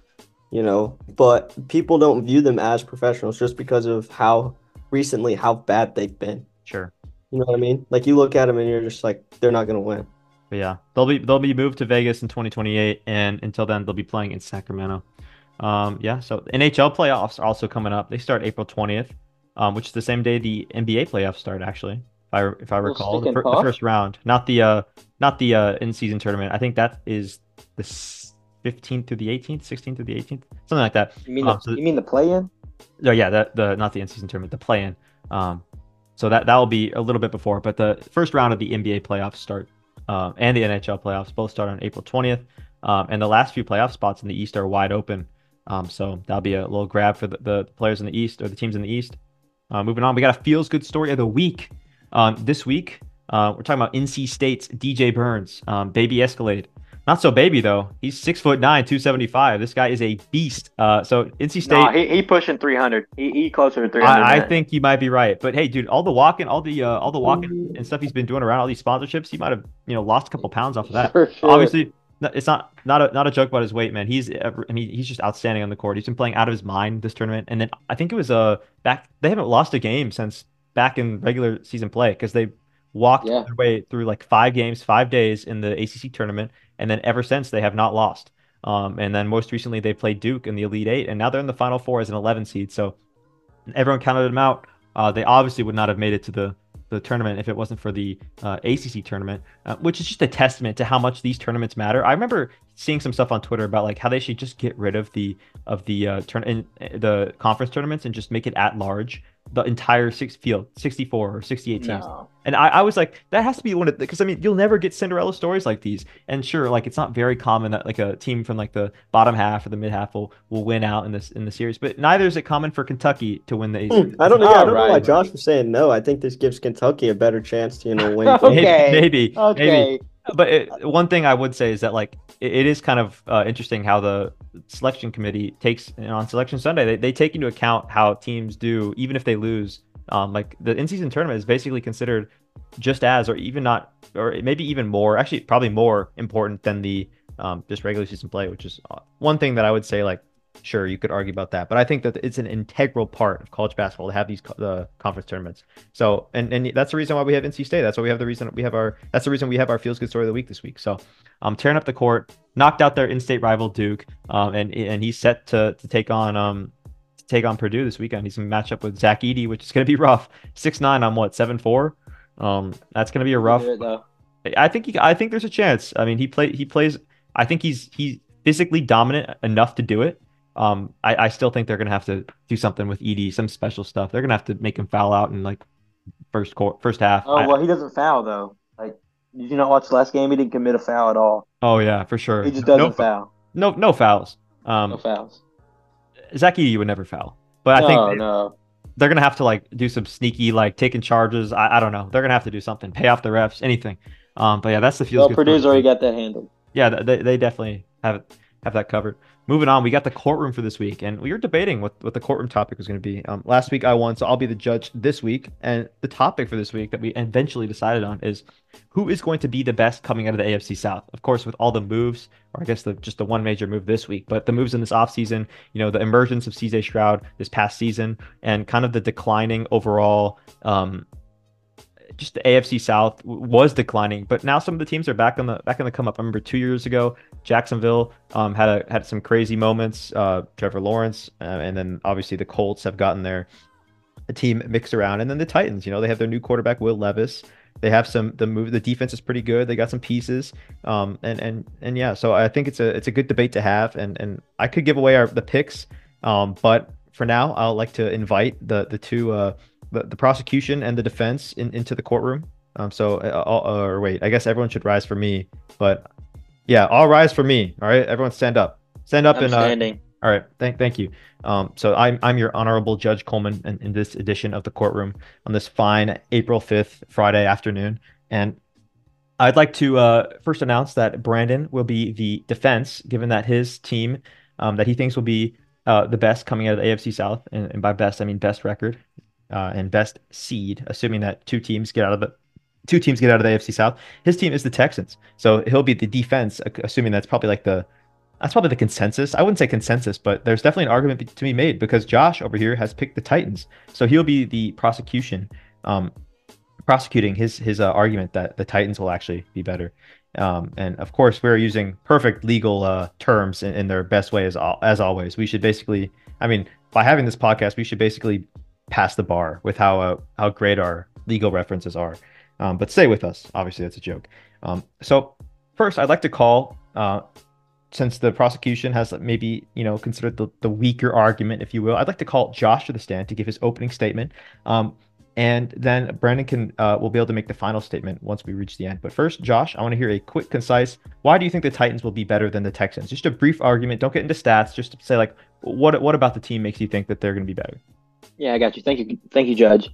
but people don't view them as professionals just because of how bad they've been. Sure. You know what I mean? Like you look at them and you're just like, they're not gonna win. But yeah, they'll be moved to Vegas in 2028, and until then they'll be playing in Sacramento. So NHL playoffs are also coming up. They start April 20th, which is the same day the NBA playoffs start, actually. If I recall, the first round, not the in-season tournament. I think that is the 15th through the 18th, 16th through the 18th, something like that. You mean the play-in? No, yeah, the not the in-season tournament, the play-in. So that will be a little bit before, but the first round of the NBA playoffs start, and the NHL playoffs both start on April 20th, and the last few playoff spots in the East are wide open. So that'll be a little grab for the players in the East or the teams in the East. Moving on, we got a feels good story of the week. This week, we're talking about NC State's DJ Burns, baby Escalade. Not so baby though. He's 6'9", 275. This guy is a beast. So NC State. No, he pushing 300. He closer to 300. I think you might be right. But hey, dude, all the walking and stuff he's been doing around all these sponsorships, he might have lost a couple pounds off of that. For sure. Obviously, it's not a joke about his weight, man. He's just outstanding on the court. He's been playing out of his mind this tournament. And then I think it was back. They haven't lost a game since back in regular season play because they walked their way through like 5 games, 5 days in the ACC tournament, and then ever since they have not lost. And then most recently they played Duke in the Elite Eight, and now they're in the Final Four as an 11 seed. So everyone counted them out. They obviously would not have made it to the tournament if it wasn't for the ACC tournament, which is just a testament to how much these tournaments matter. I remember seeing some stuff on Twitter about like how they should just get rid of the conference tournaments and just make it at large, the entire 64 or 68 teams. No. And I was like, that has to be one of because I mean you'll never get Cinderella stories like these. And sure, like it's not very common that like a team from like the bottom half or the mid half will win out in the series, but neither is it common for Kentucky to win the ACC. I don't know. I don't know why Right. Josh was saying no. I think this gives Kentucky a better chance to win. Okay. Maybe. Okay. But one thing I would say is that like it is kind of interesting how the selection committee takes on Selection Sunday. They take into account how teams do even if they lose. Like the in-season tournament is basically considered just as, or even not, or maybe even more, actually probably more important than the just regular season play, which is one thing that I would say like, sure, you could argue about that, but I think that it's an integral part of college basketball to have these the conference tournaments. So, and that's the reason why we have NC State. That's why we have that's the reason we have our feels good story of the week this week. So, tearing up the court, knocked out their in-state rival Duke, and he's set to take on Purdue this weekend. He's going to match up with Zach Edey, which is going to be rough. 6'9" on what, 7'4"? That's going to be a rough. I think there's a chance. I mean, he plays. I think he's physically dominant enough to do it. I still think they're going to have to do something with Edey, some special stuff. They're going to have to make him foul out in like first half. Oh, well, he doesn't foul though. Like, did you not watch the last game? He didn't commit a foul at all. Oh yeah, for sure. He just doesn't foul. No fouls. No fouls. Zach Edey would never foul, but I think no. They're gonna have to like do some sneaky like taking charges. I don't know. They're gonna have to do something, pay off the refs, anything. But yeah, that's the feels. Well, Purdue's already got that handled. Yeah, they definitely have it. have that covered. Moving on, we got the courtroom for this week, and we were debating what the courtroom topic was going to be. Last week I won, so I'll be the judge this week. And the topic for this week that we eventually decided on is who is going to be the best coming out of the AFC South. Of course, with all the moves, or I guess just the one major move this week, but the moves in this offseason, the emergence of CJ Stroud this past season, and kind of the declining overall. Just the AFC South was declining, but now some of the teams are back on the come up. I remember 2 years ago, Jacksonville had some crazy moments. Trevor Lawrence, and then obviously the Colts have gotten their team mixed around, and then the Titans. They have their new quarterback Will Levis. They have the defense is pretty good. They got some pieces, and yeah. So I think it's a good debate to have, and I could give away the picks, but for now I'll like to invite the two. The prosecution and the defense into the courtroom. Or wait, I guess everyone should rise for me. But yeah, I'll rise for me. All right, everyone stand up. Stand up. I'm standing. All right, thank you. So I'm your honorable Judge Coleman in this edition of the courtroom on this fine April 5th Friday afternoon. And I'd like to first announce that Brandon will be the defense, given that his team that he thinks will be the best coming out of the AFC South, and by best I mean best record. And best seed, assuming that two teams get out of the AFC South. His team is the Texans, so he'll be the defense, assuming that's probably the consensus. I wouldn't say consensus, but there's definitely an argument to be made because Josh over here has picked the Titans, so he'll be the prosecuting his argument that the Titans will actually be better. And of course, we're using perfect legal terms in their best way as always. We should basically, by having this podcast, we should basically pass the bar with how great our legal references are. But stay with us. Obviously, that's a joke. So first, I'd like to call, since the prosecution has maybe considered the weaker argument, if you will, I'd like to call Josh to the stand to give his opening statement. And then Brandon will be able to make the final statement once we reach the end. But first, Josh, I want to hear a quick, concise, why do you think the Titans will be better than the Texans? Just a brief argument. Don't get into stats. Just to say, what about the team makes you think that they're going to be better? Yeah, I got you. Thank you, Judge.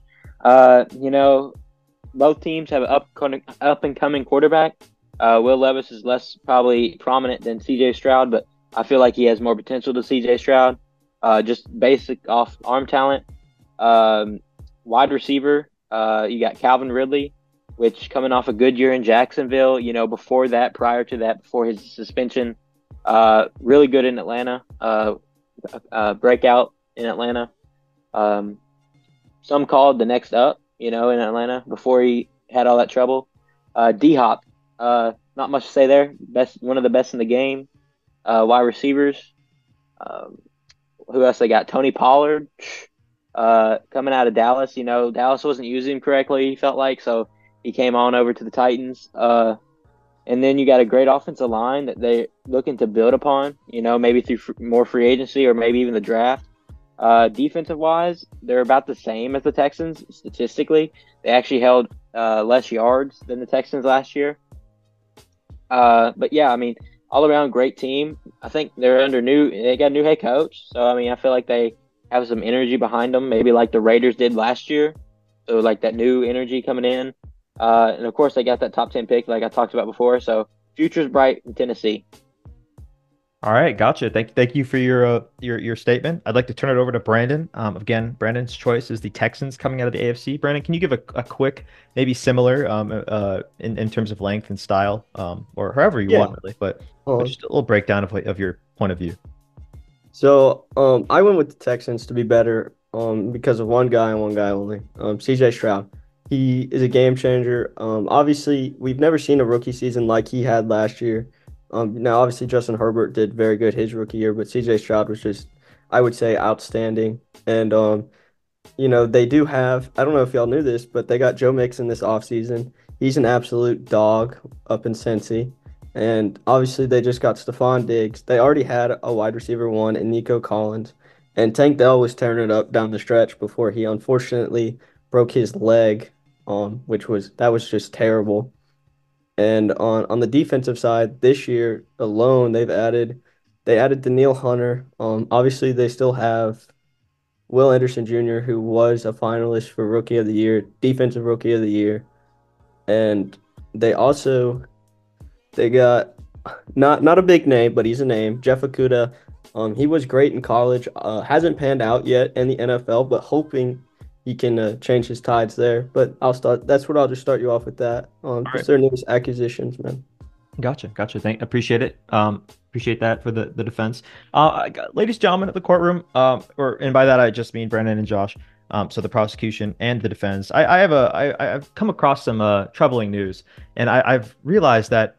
Both teams have an up and coming quarterback. Will Levis is less probably prominent than CJ Stroud, but I feel like he has more potential to CJ Stroud. Just basic off arm talent. Wide receiver, you got Calvin Ridley, which coming off a good year in Jacksonville. Prior to that, before his suspension, really good in Atlanta. Breakout in Atlanta. Some called the next up, in Atlanta before he had all that trouble. D-Hop, not much to say there. One of the best in the game. Wide receivers. Who else they got? Tony Pollard, coming out of Dallas. Dallas wasn't using him correctly, he felt like, so he came on over to the Titans. And then you got a great offensive line that they're looking to build upon, maybe through more free agency or maybe even the draft. Defensive wise, they're about the same as the Texans statistically. They actually held less yards than the Texans last year. But yeah, all around great team. I think they got a new head coach. So I feel like they have some energy behind them, maybe like the Raiders did last year. So like that new energy coming in. And of course they got that top 10 pick like I talked about before. So future's bright in Tennessee. All right, gotcha. Thank you for your statement. I'd like to turn it over to Brandon. Again, Brandon's choice is the Texans coming out of the AFC. Brandon, can you give a quick, maybe similar in terms of length and style, or however you want, really, but just a little breakdown of your point of view. So I went with the Texans to be better because of one guy and one guy only, CJ Stroud. He is a game changer. Obviously, we've never seen a rookie season like he had last year. Now, obviously, Justin Herbert did very good his rookie year, but CJ Stroud was just, I would say, outstanding. And, they do have, I don't know if y'all knew this, but they got Joe Mixon this offseason. He's an absolute dog up in Cincy. And obviously, they just got Stephon Diggs. They already had a wide receiver one in Nico Collins. And Tank Dell was tearing it up down the stretch before he unfortunately broke his leg, that was just terrible. And on the defensive side, this year alone, they added Danielle Hunter. Obviously, they still have Will Anderson Jr., who was a finalist for Rookie of the Year, Defensive Rookie of the Year. And they got not a big name, but he's a name. Jeff Okudah. He was great in college. Hasn't panned out yet in the NFL, but hoping he can change his tides there. But I'll start. That's what I'll just start you off with that. All right. Just their newest acquisitions, man. Gotcha. Appreciate it. Appreciate that for the defense. Ladies and gentlemen of the courtroom, and by that I just mean Brandon and Josh. So the prosecution and the defense. I've come across some troubling news, and I've realized that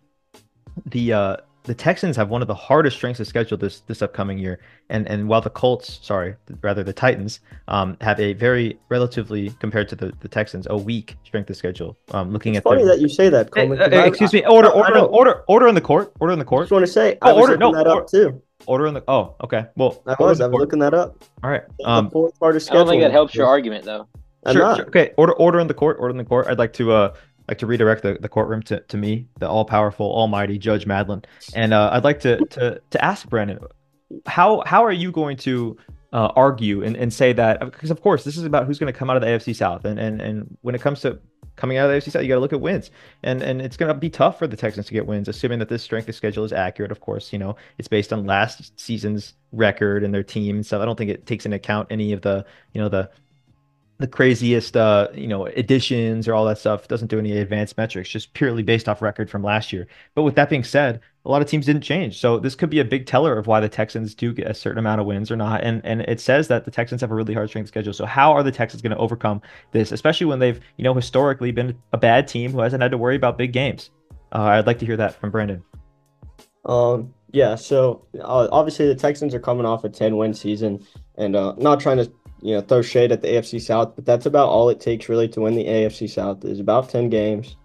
the Texans have one of the hardest strengths of schedule this upcoming year, and while the Colts, sorry, rather the Titans, have a very relatively compared to the Texans a weak strength of schedule. Looking It's at funny their that you say that, Coleman. 'Cause excuse me, order in the court. I just want to say I was looking that up too. Order in the. Oh, okay. Well, I was looking that up. All right. The fourth hardest I don't think schedule. that helps your argument though. I'm Sure, not. sure. Okay. Order in the court. Order in the court. I'd like to redirect the courtroom to me, the all powerful, almighty Judge Madlin, and I'd like to ask Brandon, how are you going to argue and say that, because of course this is about who's going to come out of the AFC South, and when it comes to coming out of the AFC South, you got to look at wins, and it's going to be tough for the Texans to get wins, assuming that this strength of schedule is accurate. Of course, it's based on last season's record and their team and stuff. I don't think it takes into account any of the craziest additions or all that stuff. It doesn't do any advanced metrics, just purely based off record from last year. But with that being said, a lot of teams didn't change, so this could be a big teller of why the Texans do get a certain amount of wins or not. And it says that the Texans have a really hard strength schedule. So how are the Texans going to overcome this, especially when they've historically been a bad team who hasn't had to worry about big games? I'd like to hear that from Brandon. Yeah. So obviously the Texans are coming off a 10-win season, and not trying to throw shade at the AFC South, but that's about all it takes really to win the AFC South is about 10 games.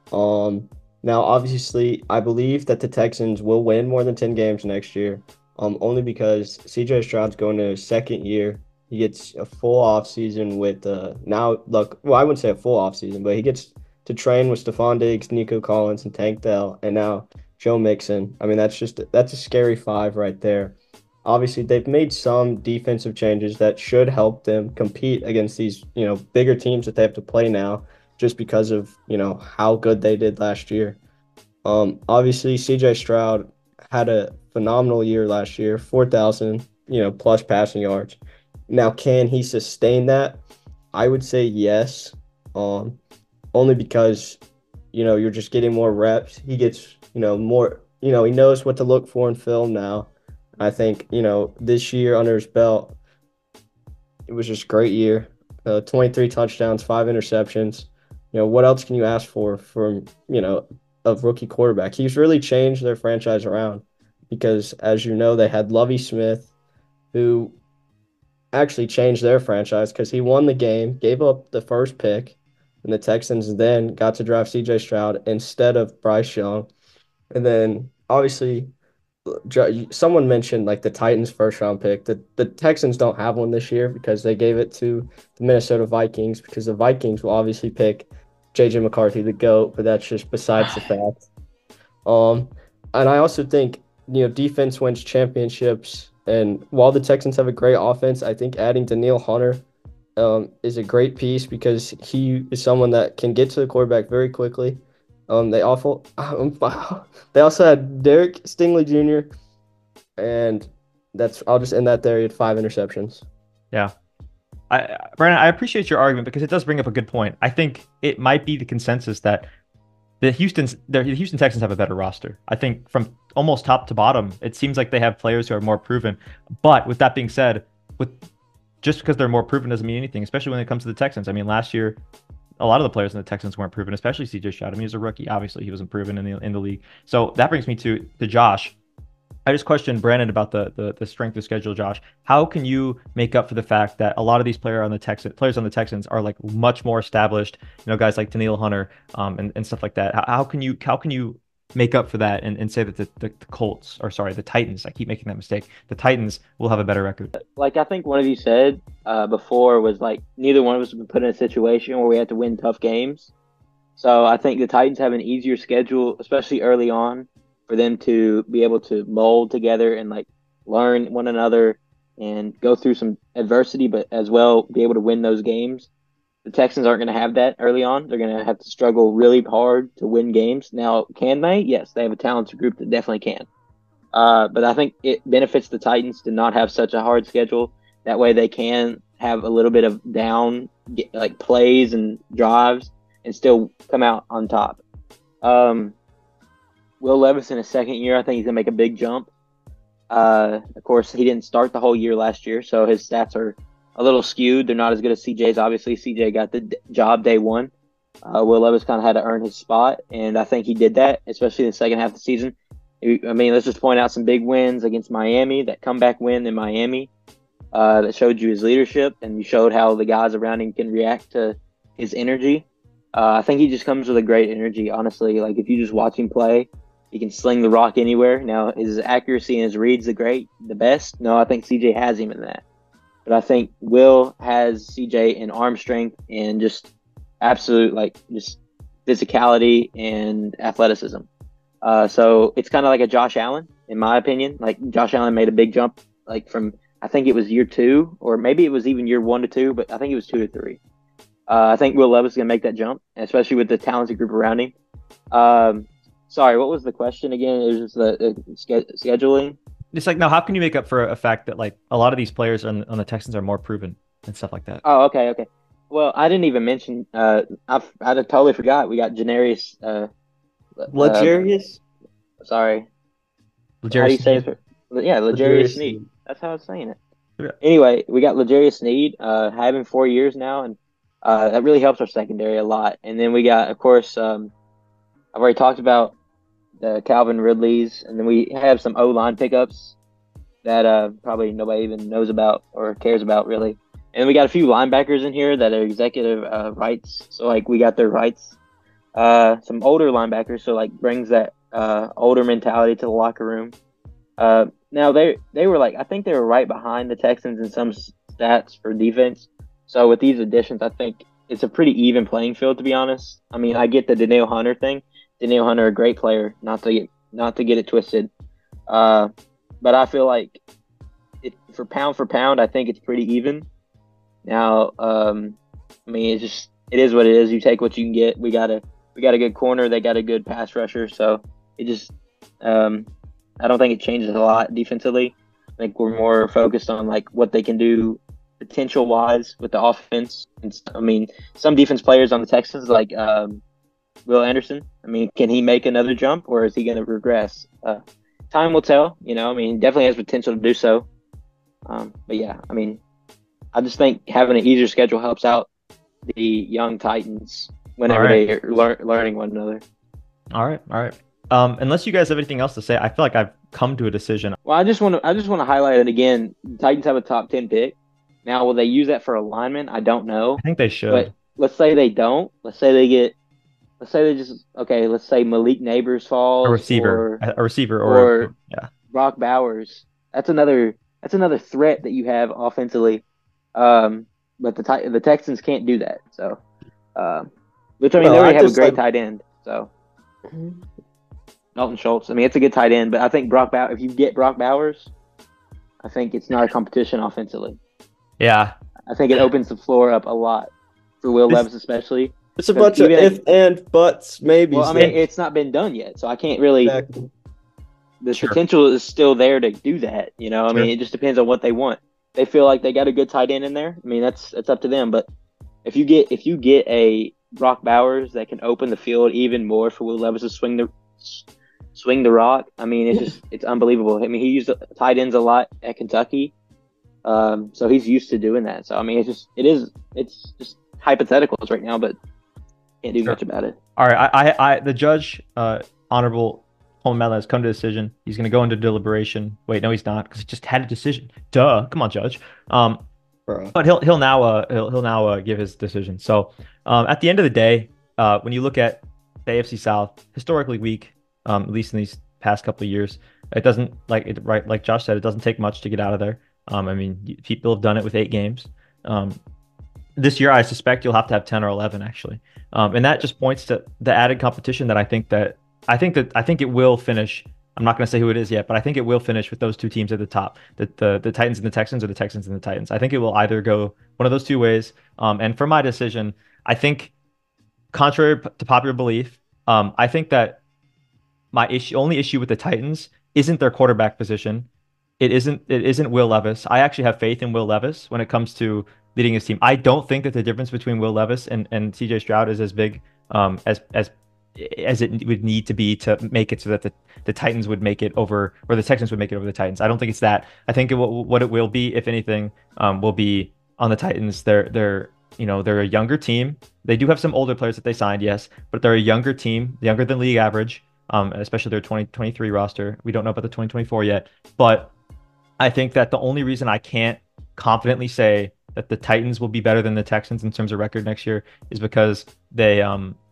Now obviously I believe that the Texans will win more than 10 games next year, only because CJ Stroud's going to his second year. He gets a full off season with now look, well, I wouldn't say a full off season, but he gets to train with Stephon Diggs, Nico Collins, and Tank Dell, and now Joe Mixon. I mean, that's a scary five right there. Obviously, they've made some defensive changes that should help them compete against these, bigger teams that they have to play now, just because of, how good they did last year. Obviously, CJ Stroud had a phenomenal year last year, 4,000, plus passing yards. Now, can he sustain that? I would say yes, only because, you're just getting more reps. He gets, more, he knows what to look for in film now. I think, this year under his belt, it was just a great year. 23 touchdowns, 5 interceptions. What else can you ask for from, a rookie quarterback? He's really changed their franchise around because, as you know, they had Lovie Smith, who actually changed their franchise because he won the game, gave up the first pick, and the Texans then got to draft CJ Stroud instead of Bryce Young. And then, obviously, someone mentioned like the Titans first round pick. The Texans don't have one this year because they gave it to the Minnesota Vikings, because the Vikings will obviously pick JJ McCarthy, the GOAT, but that's just besides the fact. And I also think, defense wins championships. And while the Texans have a great offense, I think adding Danielle Hunter is a great piece because he is someone that can get to the quarterback very quickly. They also had Derek Stingley Jr. and I'll just end that there. He had 5 interceptions. Yeah. Brandon, I appreciate your argument because it does bring up a good point. I think it might be the consensus that the Houston Texans have a better roster. I think from almost top to bottom, it seems like they have players who are more proven. But with that being said, just because they're more proven doesn't mean anything, especially when it comes to the Texans. I mean, last year, a lot of the players in the Texans weren't proven, especially CJ Stroud. I mean, he was a rookie. Obviously, he wasn't proven in the league. So that brings me to Josh. I just questioned Brandon about the strength of schedule, Josh. How can you make up for the fact that a lot of these players on the Texans are like much more established, guys like Danielle Hunter, and stuff like that? How can you make up for that and say that the Colts, or sorry, the Titans, I keep making that mistake, the Titans will have a better record? Like I think one of you said before was like neither one of us have been put in a situation where we had to win tough games. So I think the Titans have an easier schedule, especially early on, for them to be able to mold together and like learn one another and go through some adversity, but as well be able to win those games. The Texans aren't going to have that early on. They're going to have to struggle really hard to win games. Now, can they? Yes, they have a talented group that definitely can. But I think it benefits the Titans to not have such a hard schedule. That way, they can have a little bit of down like plays and drives and still come out on top. Will Levis in his second year, I think he's gonna make a big jump. Of course, he didn't start the whole year last year, so his stats are a little skewed. They're not as good as CJ's. Obviously, CJ got the job day one. Will Levis kind of had to earn his spot, and I think he did that, especially in the second half of the season. I mean, let's just point out some big wins against Miami, that comeback win in Miami that showed you his leadership, and you showed how the guys around him can react to his energy. I think he just comes with a great energy, honestly. Like, if you just watch him play, he can sling the rock anywhere. Now, his accuracy and his reads the best. No, I think CJ has him in that. But I think Will has CJ in arm strength and just absolute, just physicality and athleticism. So it's kind of like a Josh Allen, in my opinion. Like, Josh Allen made a big jump, from, I think it was year 2, or maybe it was even year 1 to 2, but I think it was 2 to 3. I think Will Levis is going to make that jump, especially with the talented group around him. Sorry, what was the question again? It was just the scheduling. It's like, now, how can you make up for a fact that a lot of these players on the Texans are more proven and stuff like that? Oh, okay. Well, I didn't even mention. I totally forgot. We got Janarius. Legarius? Sorry. Legarius how do you say it? Yeah, Legarius Sneed. That's how I was saying it. Yeah. Anyway, we got Legarius Sneed. Having 4 years now, and that really helps our secondary a lot. And then we got, of course, I've already talked about the Calvin Ridley's, and then we have some O-line pickups that probably nobody even knows about or cares about, really. And we got a few linebackers in here that are executive rights. So, we got their rights. Some older linebackers, so, brings that older mentality to the locker room. Now, they were, I think they were right behind the Texans in some stats for defense. So, with these additions, I think it's a pretty even playing field, to be honest. I mean, I get the Danielle Hunter thing. Danielle Hunter, a great player, not to get it twisted. But I feel like for pound, I think it's pretty even. Now, I mean, it is what it is. You take what you can get. We got a good corner. They got a good pass rusher. So it just, I don't think it changes a lot defensively. I think we're more focused on what they can do potential wise with the offense. I mean, some defense players on the Texans, Will Anderson. I mean, can he make another jump, or is he going to regress? Time will tell. I mean, he definitely has potential to do so. But yeah, I mean, I just think having an easier schedule helps out the young Titans whenever they are learning one another. All right. Unless you guys have anything else to say, I feel like I've come to a decision. Well, I just want to highlight it again. The Titans have a top 10 pick. Now, will they use that for alignment? I don't know. I think they should. But let's say they don't. Let's say they just let's say Malik Neighbors falls, a receiver, or Brock Bowers. That's another threat that you have offensively. But the Texans can't do that. So, which I mean, they already have a great tight end. So, Dalton Schultz. I mean, it's a good tight end, but I think if you get Brock Bowers, I think it's not a competition offensively. Yeah, I think it opens the floor up a lot for Will Levis, especially. It's a bunch of if and buts, maybe. Well, I mean, it's not been done yet, so I can't really. Exactly. The potential is still there to do that. I mean, it just depends on what they want. They feel like they got a good tight end in there. I mean, it's up to them. But if you get a Brock Bowers that can open the field even more for Will Levis to swing the rock, I mean, it's unbelievable. I mean, he used tight ends a lot at Kentucky, so he's used to doing that. So I mean, it's just hypotheticals right now, but can't do much about it. All right, the judge, Honorable Coleman Madlin, has come to a decision. He's going to go into deliberation. Wait, no, he's not, because he just had a decision. Duh, come on, Judge. But he'll now give his decision. So, at the end of the day, when you look at the AFC South, historically weak, at least in these past couple of years, it doesn't like Josh said, it doesn't take much to get out of there. I mean, people have done it with 8 games. This year, I suspect you'll have to have 10 or 11 actually, and that just points to the added competition that I think it will finish I'm not going to say who it is yet, but I think it will finish with those two teams at the top, the Titans and the Texans, or the Texans and the Titans. I think it will either go one of those two ways. And for my decision, I think, contrary to popular belief, I think that my only issue with the Titans isn't their quarterback position. It isn't Will Levis. I actually have faith in Will Levis when it comes to leading his team. I don't think that the difference between Will Levis and CJ Stroud is as big as it would need to be to make it so that the Titans would make it over, or the Texans would make it over the Titans. I don't think it's that. I think what it will be, if anything, will be on the Titans. They're a younger team. They do have some older players that they signed, yes, but they're a younger team, younger than league average, especially their 2023 roster. We don't know about the 2024 yet, but I think that the only reason I can't confidently say that the Titans will be better than the Texans in terms of record next year is because they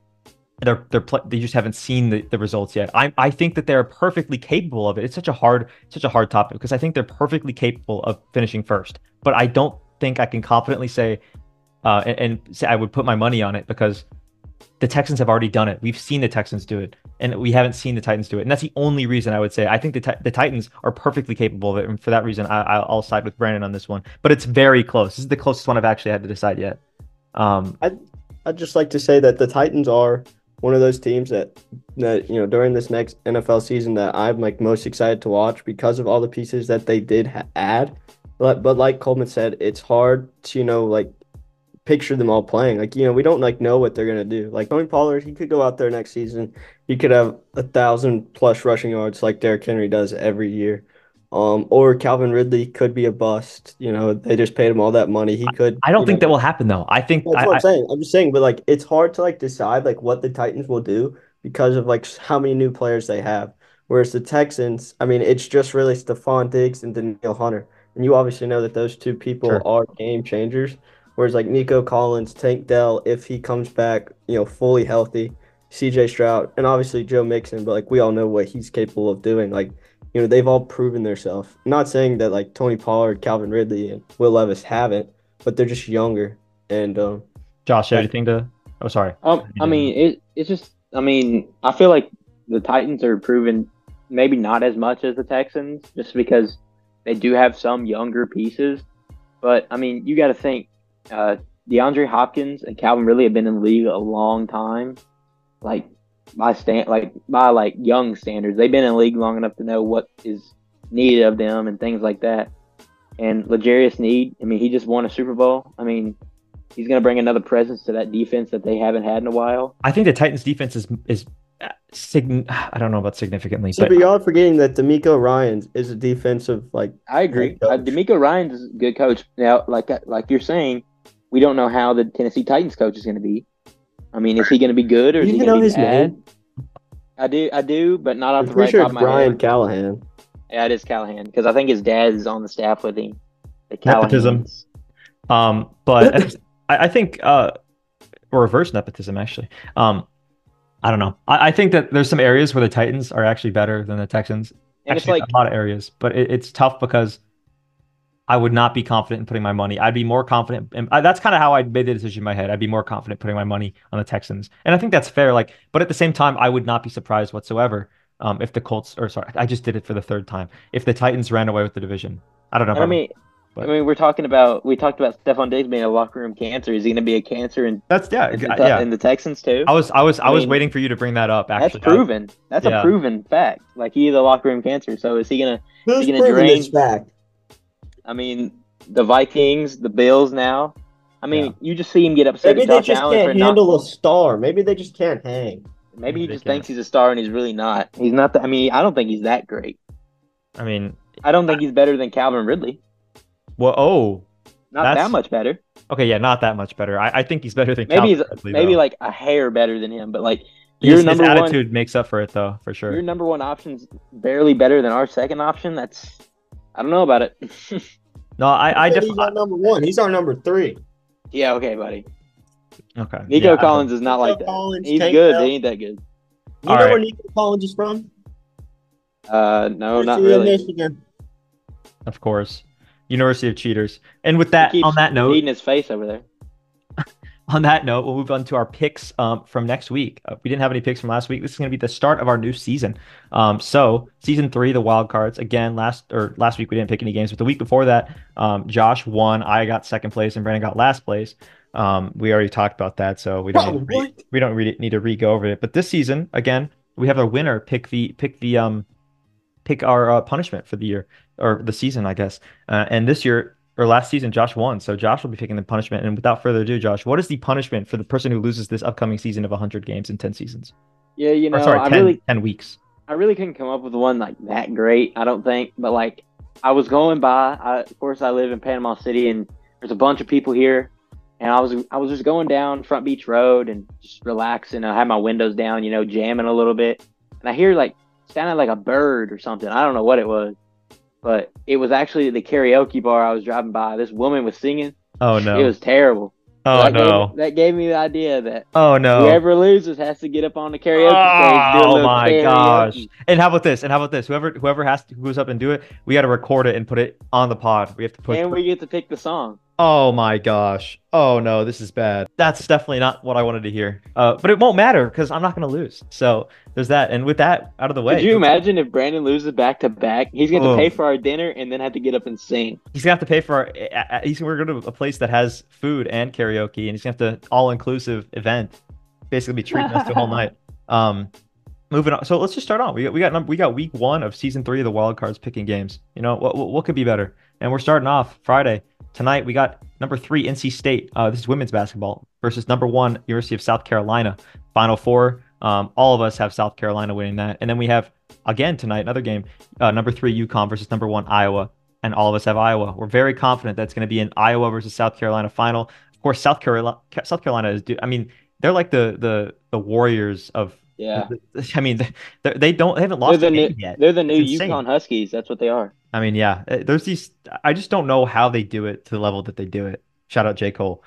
just haven't seen the results yet. I think that they're perfectly capable of it. It's such a hard topic because I think they're perfectly capable of finishing first, but I don't think I can confidently say and say I would put my money on it because the Texans have already done it. We've seen the Texans do it, and we haven't seen the Titans do it. And that's the only reason I would say I think the Titans are perfectly capable of it. And for that reason, I'll side with Brandon on this one. But it's very close. This is the closest one I've actually had to decide yet. I'd just like to say that the Titans are one of those teams that during this next NFL season that I'm like most excited to watch because of all the pieces that they did add. But like Coleman said, it's hard to picture them all playing. We don't know what they're gonna do. Like Tony Pollard, he could go out there next season. He could have 1,000+ rushing yards like Derrick Henry does every year. Or Calvin Ridley could be a bust. They just paid him all that money. He could. I don't think that will happen though. I think that's what I'm saying. I'm just saying, but it's hard to decide what the Titans will do because of how many new players they have. Whereas the Texans, I mean, it's just really Stephon Diggs and Danielle Hunter, and you obviously know that those two people Sure. are game changers. Whereas Nico Collins, Tank Dell, if he comes back, fully healthy, CJ Stroud, and obviously Joe Mixon, but we all know what he's capable of doing. They've all proven themselves. Not saying that Tony Pollard, Calvin Ridley, and Will Levis haven't, but they're just younger. And Josh, you have anything to? Oh, sorry. I mean, it's just. I mean, I feel like the Titans are proven maybe not as much as the Texans, just because they do have some younger pieces. But I mean, you got to think. DeAndre Hopkins and Calvin Ridley have been in the league a long time, by young standards. They've been in the league long enough to know what is needed of them and things like that. And L'Jarius Sneed, I mean, he just won a Super Bowl. I mean, he's going to bring another presence to that defense that they haven't had in a while. I think the Titans defense is I don't know about significantly, but y'all forgetting that DeMeco Ryans is a defensive I agree. DeMeco Ryans is a good coach. Now, like you're saying, we don't know how the Tennessee Titans coach is going to be. I mean, is he going to be good or is he going to be bad? Name? I do, but not off the right top of my head. Brian Callahan. Yeah, it is Callahan because I think his dad is on the staff with him. Nepotism. But I think or reverse nepotism actually. I don't know. I think that there's some areas where the Titans are actually better than the Texans. And actually, a lot of areas, but it's tough because I would not be confident in putting my money. I'd be more confident. And that's kind of how I made the decision in my head. I'd be more confident putting my money on the Texans. And I think that's fair. But at the same time, I would not be surprised whatsoever if the Colts, I just did it for the third time. If the Titans ran away with the division. I don't know. We talked about Stephon Diggs being a locker room cancer. Is he going to be a cancer in the Texans too? I was waiting for you to bring that up. Actually, that's proven. That's a proven fact. He's a locker room cancer. So is he going to drain this fact? I mean, the Vikings, the Bills now. I mean, you just see him get upset. Maybe they just can't handle a star. Maybe they just can't hang. Maybe he just thinks he's a star and he's really not. He's not. I mean, I don't think he's that great. I mean, I don't think he's better than Calvin Ridley. Well, not that much better. Okay, yeah, not that much better. I think he's better than Calvin Ridley. Maybe a hair better than him, but his attitude makes up for it though, for sure. Your number one option's barely better than our second option. I don't know about it. No, I definitely. He's our number one. He's our number 3. Yeah, okay, buddy. Okay. Nico Collins is not like that. He's good. He ain't that good. You know where Nico Collins is from? No, not really. Michigan. Of course. University of Cheaters. And with that, on that note, eating his face over there. On that note, we'll move on to our picks from next week. We didn't have any picks from last week. This is going to be the start of our new season. So season 3, the wild cards. Again, last week we didn't pick any games, but the week before that, Josh won. I got second place, and Brandon got last place. We already talked about that, so we don't really need to re-go over it. But this season, again, we have a winner pick our punishment for the year or the season, I guess. And this year. Or last season, Josh won, so Josh will be picking the punishment. And without further ado, Josh, what is the punishment for the person who loses this upcoming season of 100 games in 10 seasons? Yeah, Or sorry, 10 weeks. I really couldn't come up with one like that great, I don't think. But like, I was going by. Of course, I live in Panama City, and there's a bunch of people here. And I was just going down Front Beach Road and just relaxing. I had my windows down, jamming a little bit. And I hear like sounded like a bird or something. I don't know what it was. But it was actually the karaoke bar I was driving by. This woman was singing. Oh, no. It was terrible. Oh, no. That gave me the idea that whoever loses has to get up on the karaoke stage. Oh, my gosh. And how about this? Whoever who goes up and do it, we got to record it and put it on the pod. We have to put. And we get to pick the song. Oh, my gosh. Oh, no, this is bad. That's definitely not what I wanted to hear. But it won't matter because I'm not going to lose. So there's that. And with that out of the way. Could you imagine if Brandon loses back to back? He's going to pay for our dinner and then have to get up and sing. He's going to have to pay for we're going to a place that has food and karaoke, and he's going to have to all-inclusive event. Basically be treating us the whole night. Moving on. So let's just start on. We got week 1 of season 3 of the wild cards picking games. What could be better? And we're starting off Friday. Tonight, we got number 3, NC State. This is women's basketball versus number 1, University of South Carolina. Final 4. All of us have South Carolina winning that. And then we have, again, tonight, another game, number 3, UConn versus number 1, Iowa. And all of us have Iowa. We're very confident that's going to be an Iowa versus South Carolina final. Of course, South Carolina is, they're like the Warriors of. Yeah. I mean, they haven't lost a game yet. They're the new UConn Huskies. That's what they are. I mean, yeah, there's these. I just don't know how they do it to the level that they do it. Shout out J. Cole.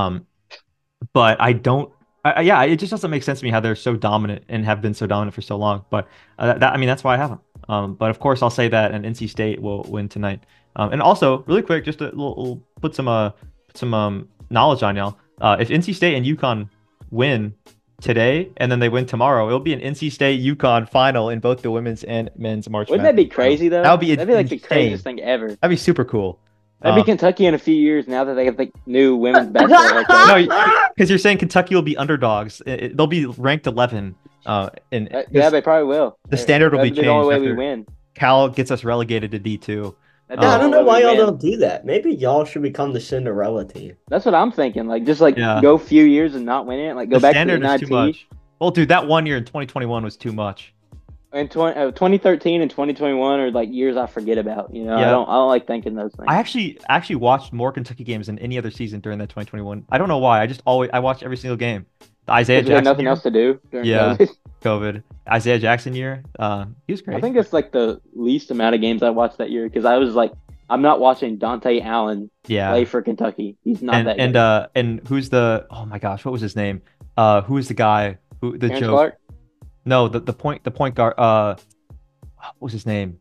But I don't. It just doesn't make sense to me how they're so dominant and have been so dominant for so long. But that's why I have them. But of course, I'll say that, and NC State will win tonight. And also, really quick, just to put some knowledge on y'all. If NC State and UConn win today and then they win tomorrow, it'll be an NC State UConn final in both the women's and men's March Wouldn't that be crazy though? That'd be like the craziest thing ever. That'd be super cool. That'd be Kentucky in a few years now that they have like new women's basketball. No, because you're saying Kentucky will be underdogs. They'll be ranked 11. Yeah, they probably will. The standard will be changed. The only way we win. Cal gets us relegated to D2. I don't know why y'all don't do that. Maybe y'all should become the Cinderella team. That's what I'm thinking. Like, just go a few years and not win it. Like, go back to the standard is too much. Well, dude, that 1 year in 2021 was too much. And 2013 and 2021 are like years I forget about. Yeah. I don't like thinking those things. I actually watched more Kentucky games than any other season during that 2021. I don't know why. I watched every single game. The Isaiah Jackson. Had nothing else to do during COVID. Isaiah Jackson year. He was great. I think it's like the least amount of games I watched that year because I was like, I'm not watching Dante Allen play for Kentucky. He's not that good. And who's the? Oh my gosh, what was his name? Who was the guy? Terrence Clark? No, the point guard. What was his name?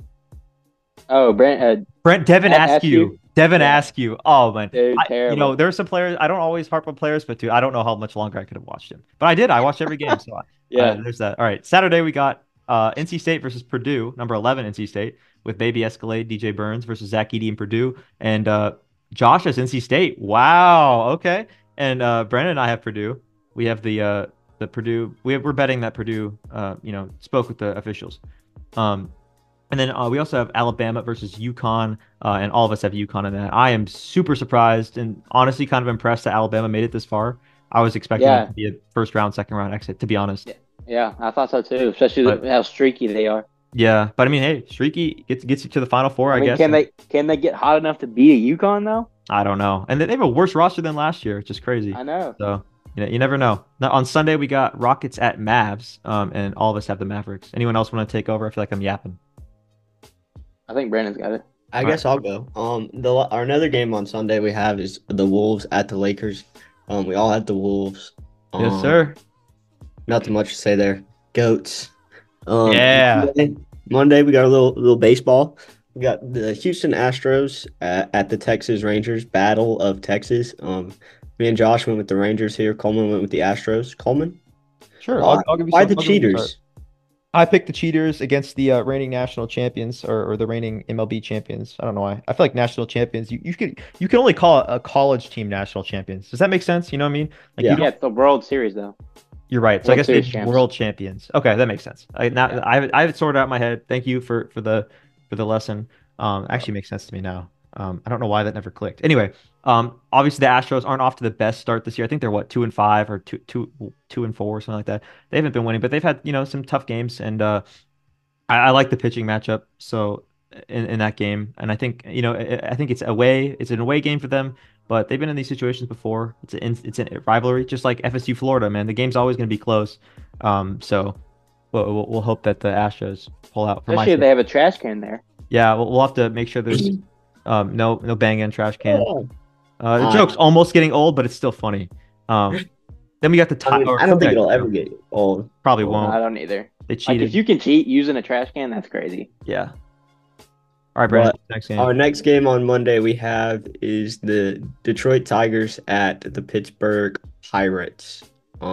Oh, Devin Askew. Devin Askew. Oh man, dude, terrible. There are some players. I don't always harp on players, but dude, I don't know how much longer I could have watched him. But I did. I watched every game. So there's that. All right, Saturday we got NC State versus Purdue. Number 11 NC State with Baby Escalade, DJ Burns versus Zach Edey and Purdue, and Josh has NC State. Wow. Okay. And Brandon and I have Purdue. We have the Purdue. We're betting that Purdue, spoke with the officials. And then we also have Alabama versus UConn, and all of us have UConn in that. I am super surprised and honestly kind of impressed that Alabama made it this far. I was expecting it to be a first round, second round exit, to be honest. Yeah, I thought so too, especially how streaky they are. Yeah, but I mean, hey, streaky gets you to the Final Four, I guess. Can they get hot enough to beat a UConn though? I don't know. And they have a worse roster than last year, which is crazy. I know. So you never know. Now on Sunday we got Rockets at Mavs, and all of us have the Mavericks. Anyone else want to take over? I feel like I'm yapping. I think Brandon's got it. I guess I'll go. Our another game on Sunday we have is the Wolves at the Lakers. We all had the Wolves. Yes, sir. Nothing much to say there. Goats. Yeah. Monday we got a little baseball. We got the Houston Astros at the Texas Rangers. Battle of Texas. Me and Josh went with the Rangers here. Coleman went with the Astros. Coleman, Sure, why, I'll give you why some. the I'll give you a start. cheaters? I picked the Cheaters against the reigning national champions or the reigning MLB champions. I don't know why. I feel like national champions. You can only call a college team national champions. Does that make sense? You know what I mean? Like Yeah. you Yeah, it's the World Series though. You're right. So I World guess they're Series champs. world champions. Okay, that makes sense. I have it sorted out in my head. Thank you for the lesson. Actually makes sense to me now. I don't know why that never clicked. Anyway, obviously the Astros aren't off to the best start this year. I think they're what 2-5 or 2-4 or something like that. They haven't been winning, but they've had some tough games, and I like the pitching matchup. So in that game, and I think I think it's an away game for them. But they've been in these situations before. It's a rivalry, just like FSU Florida, man. The game's always going to be close. So we'll hope that the Astros pull out. For my Especially if sake. they have a trash can there. Yeah, we'll have to make sure there's no banging trash can. Oh. The joke's almost getting old, but it's still funny. Then we got the I mean, tie. I don't think it'll ever get old. Probably No, won't. I don't either. They Like cheated. if you can cheat using a trash can, that's crazy. Yeah. All right, Brandon. But Next game. Our next game on Monday we have is the Detroit Tigers at the Pittsburgh Pirates.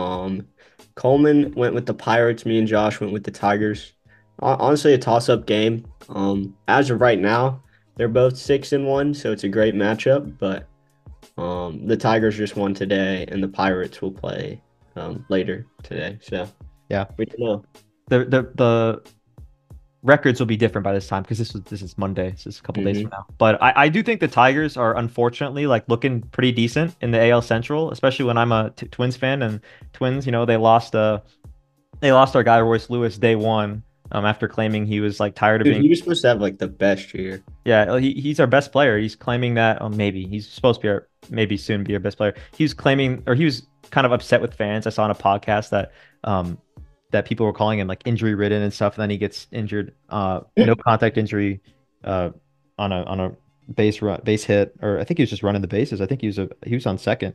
Coleman went with the Pirates. Me and Josh went with the Tigers. Honestly, a toss-up game. As of right now, they're both 6-1, so it's a great matchup. But the Tigers just won today, and the Pirates will play later today. So Yeah. we don't know. The records will be different by this time because this is Monday. This is a couple days Mhm. from now. But I do think the Tigers are unfortunately like looking pretty decent in the AL Central, especially when I'm a Twins fan, and Twins, they lost our guy Royce Lewis day one after claiming he was like tired of Dude, being. he was supposed to have like the best year. Yeah, he's our best player. He's claiming that, maybe he's supposed to be maybe soon be our best player. He was claiming, or he was kind of upset with fans. I saw on a podcast that people were calling him like injury ridden and stuff, and then he gets injured, no contact injury, on a base hit, or I think he was just running the bases. I think he was on second,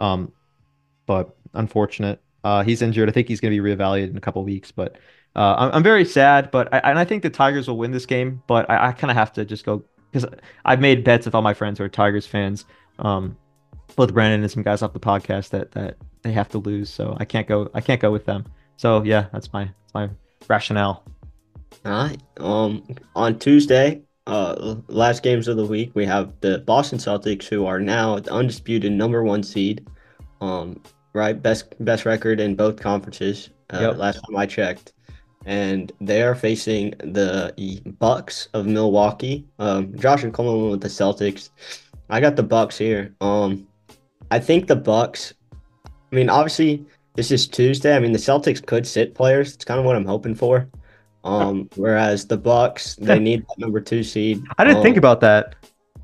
but unfortunate. He's injured. I think he's going to be reevaluated in a couple weeks, but. I'm very sad, but I think the Tigers will win this game. But I kind of have to just go because I've made bets with all my friends who are Tigers fans, both Brandon and some guys off the podcast that they have to lose. So I can't go with them. So yeah, that's my rationale. All right. On Tuesday, last games of the week, we have the Boston Celtics, who are now the undisputed #1 seed. Right, best record in both conferences. Yep. Last time I checked, and they are facing the Bucks of Milwaukee. Josh and Coleman went with the Celtics. I got the Bucks here. I think the Bucks. I mean, obviously, this is Tuesday. I mean, the Celtics could sit players. It's kind of what I'm hoping for. Whereas the Bucks, they need that #2 seed. I didn't think about that.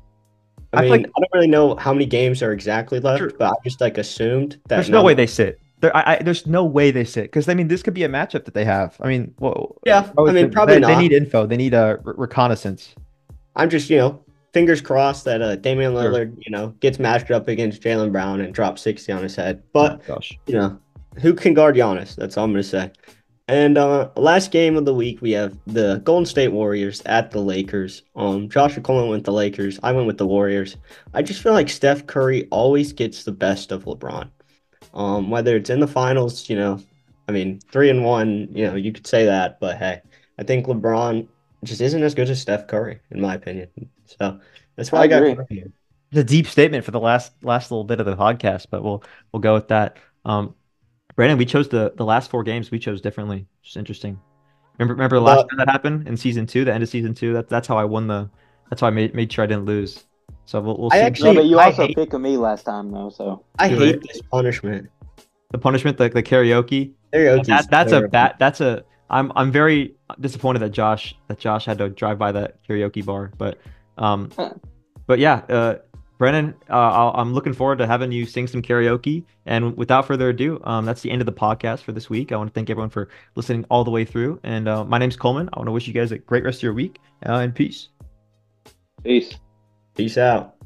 I feel mean, like- I don't really know how many games are exactly left, Sure. but I just assumed that. There's no way they sit. There's no way they sit because this could be a matchup that they have. I mean, well, Yeah, I mean, probably they not. need info. They need a reconnaissance. I'm just, fingers crossed that Damian Sure. Lillard, gets matched up against Jaylen Brown and drops 60 on his head. But, Gosh. who can guard Giannis? That's all I'm going to say. And last game of the week, we have the Golden State Warriors at the Lakers. Joshua Coleman went with the Lakers. I went with the Warriors. I just feel like Steph Curry always gets the best of LeBron. Whether it's in the finals, I mean, 3-1, you could say that. But, hey, I think LeBron just isn't as good as Steph Curry, in my opinion. So that's why I got agree. Curry here. It's a deep statement for the last little bit of the podcast, but we'll go with that. Brandon, we chose the last 4 games we chose differently. Just interesting. Remember the last time that happened in season 2, the end of season 2. That's how I won That's how I made sure I didn't lose. So we'll see. I Yeah, actually- but you I also hate- picked me last time though, so I Do hate it. this punishment. The punishment, the karaoke. Karaoke's terrible. I'm very disappointed that Josh had to drive by that karaoke bar, but yeah, Brennan, I'm looking forward to having you sing some karaoke. And without further ado, that's the end of the podcast for this week. I want to thank everyone for listening all the way through. And my name's Coleman. I want to wish you guys a great rest of your week, and peace. peace. Peace out.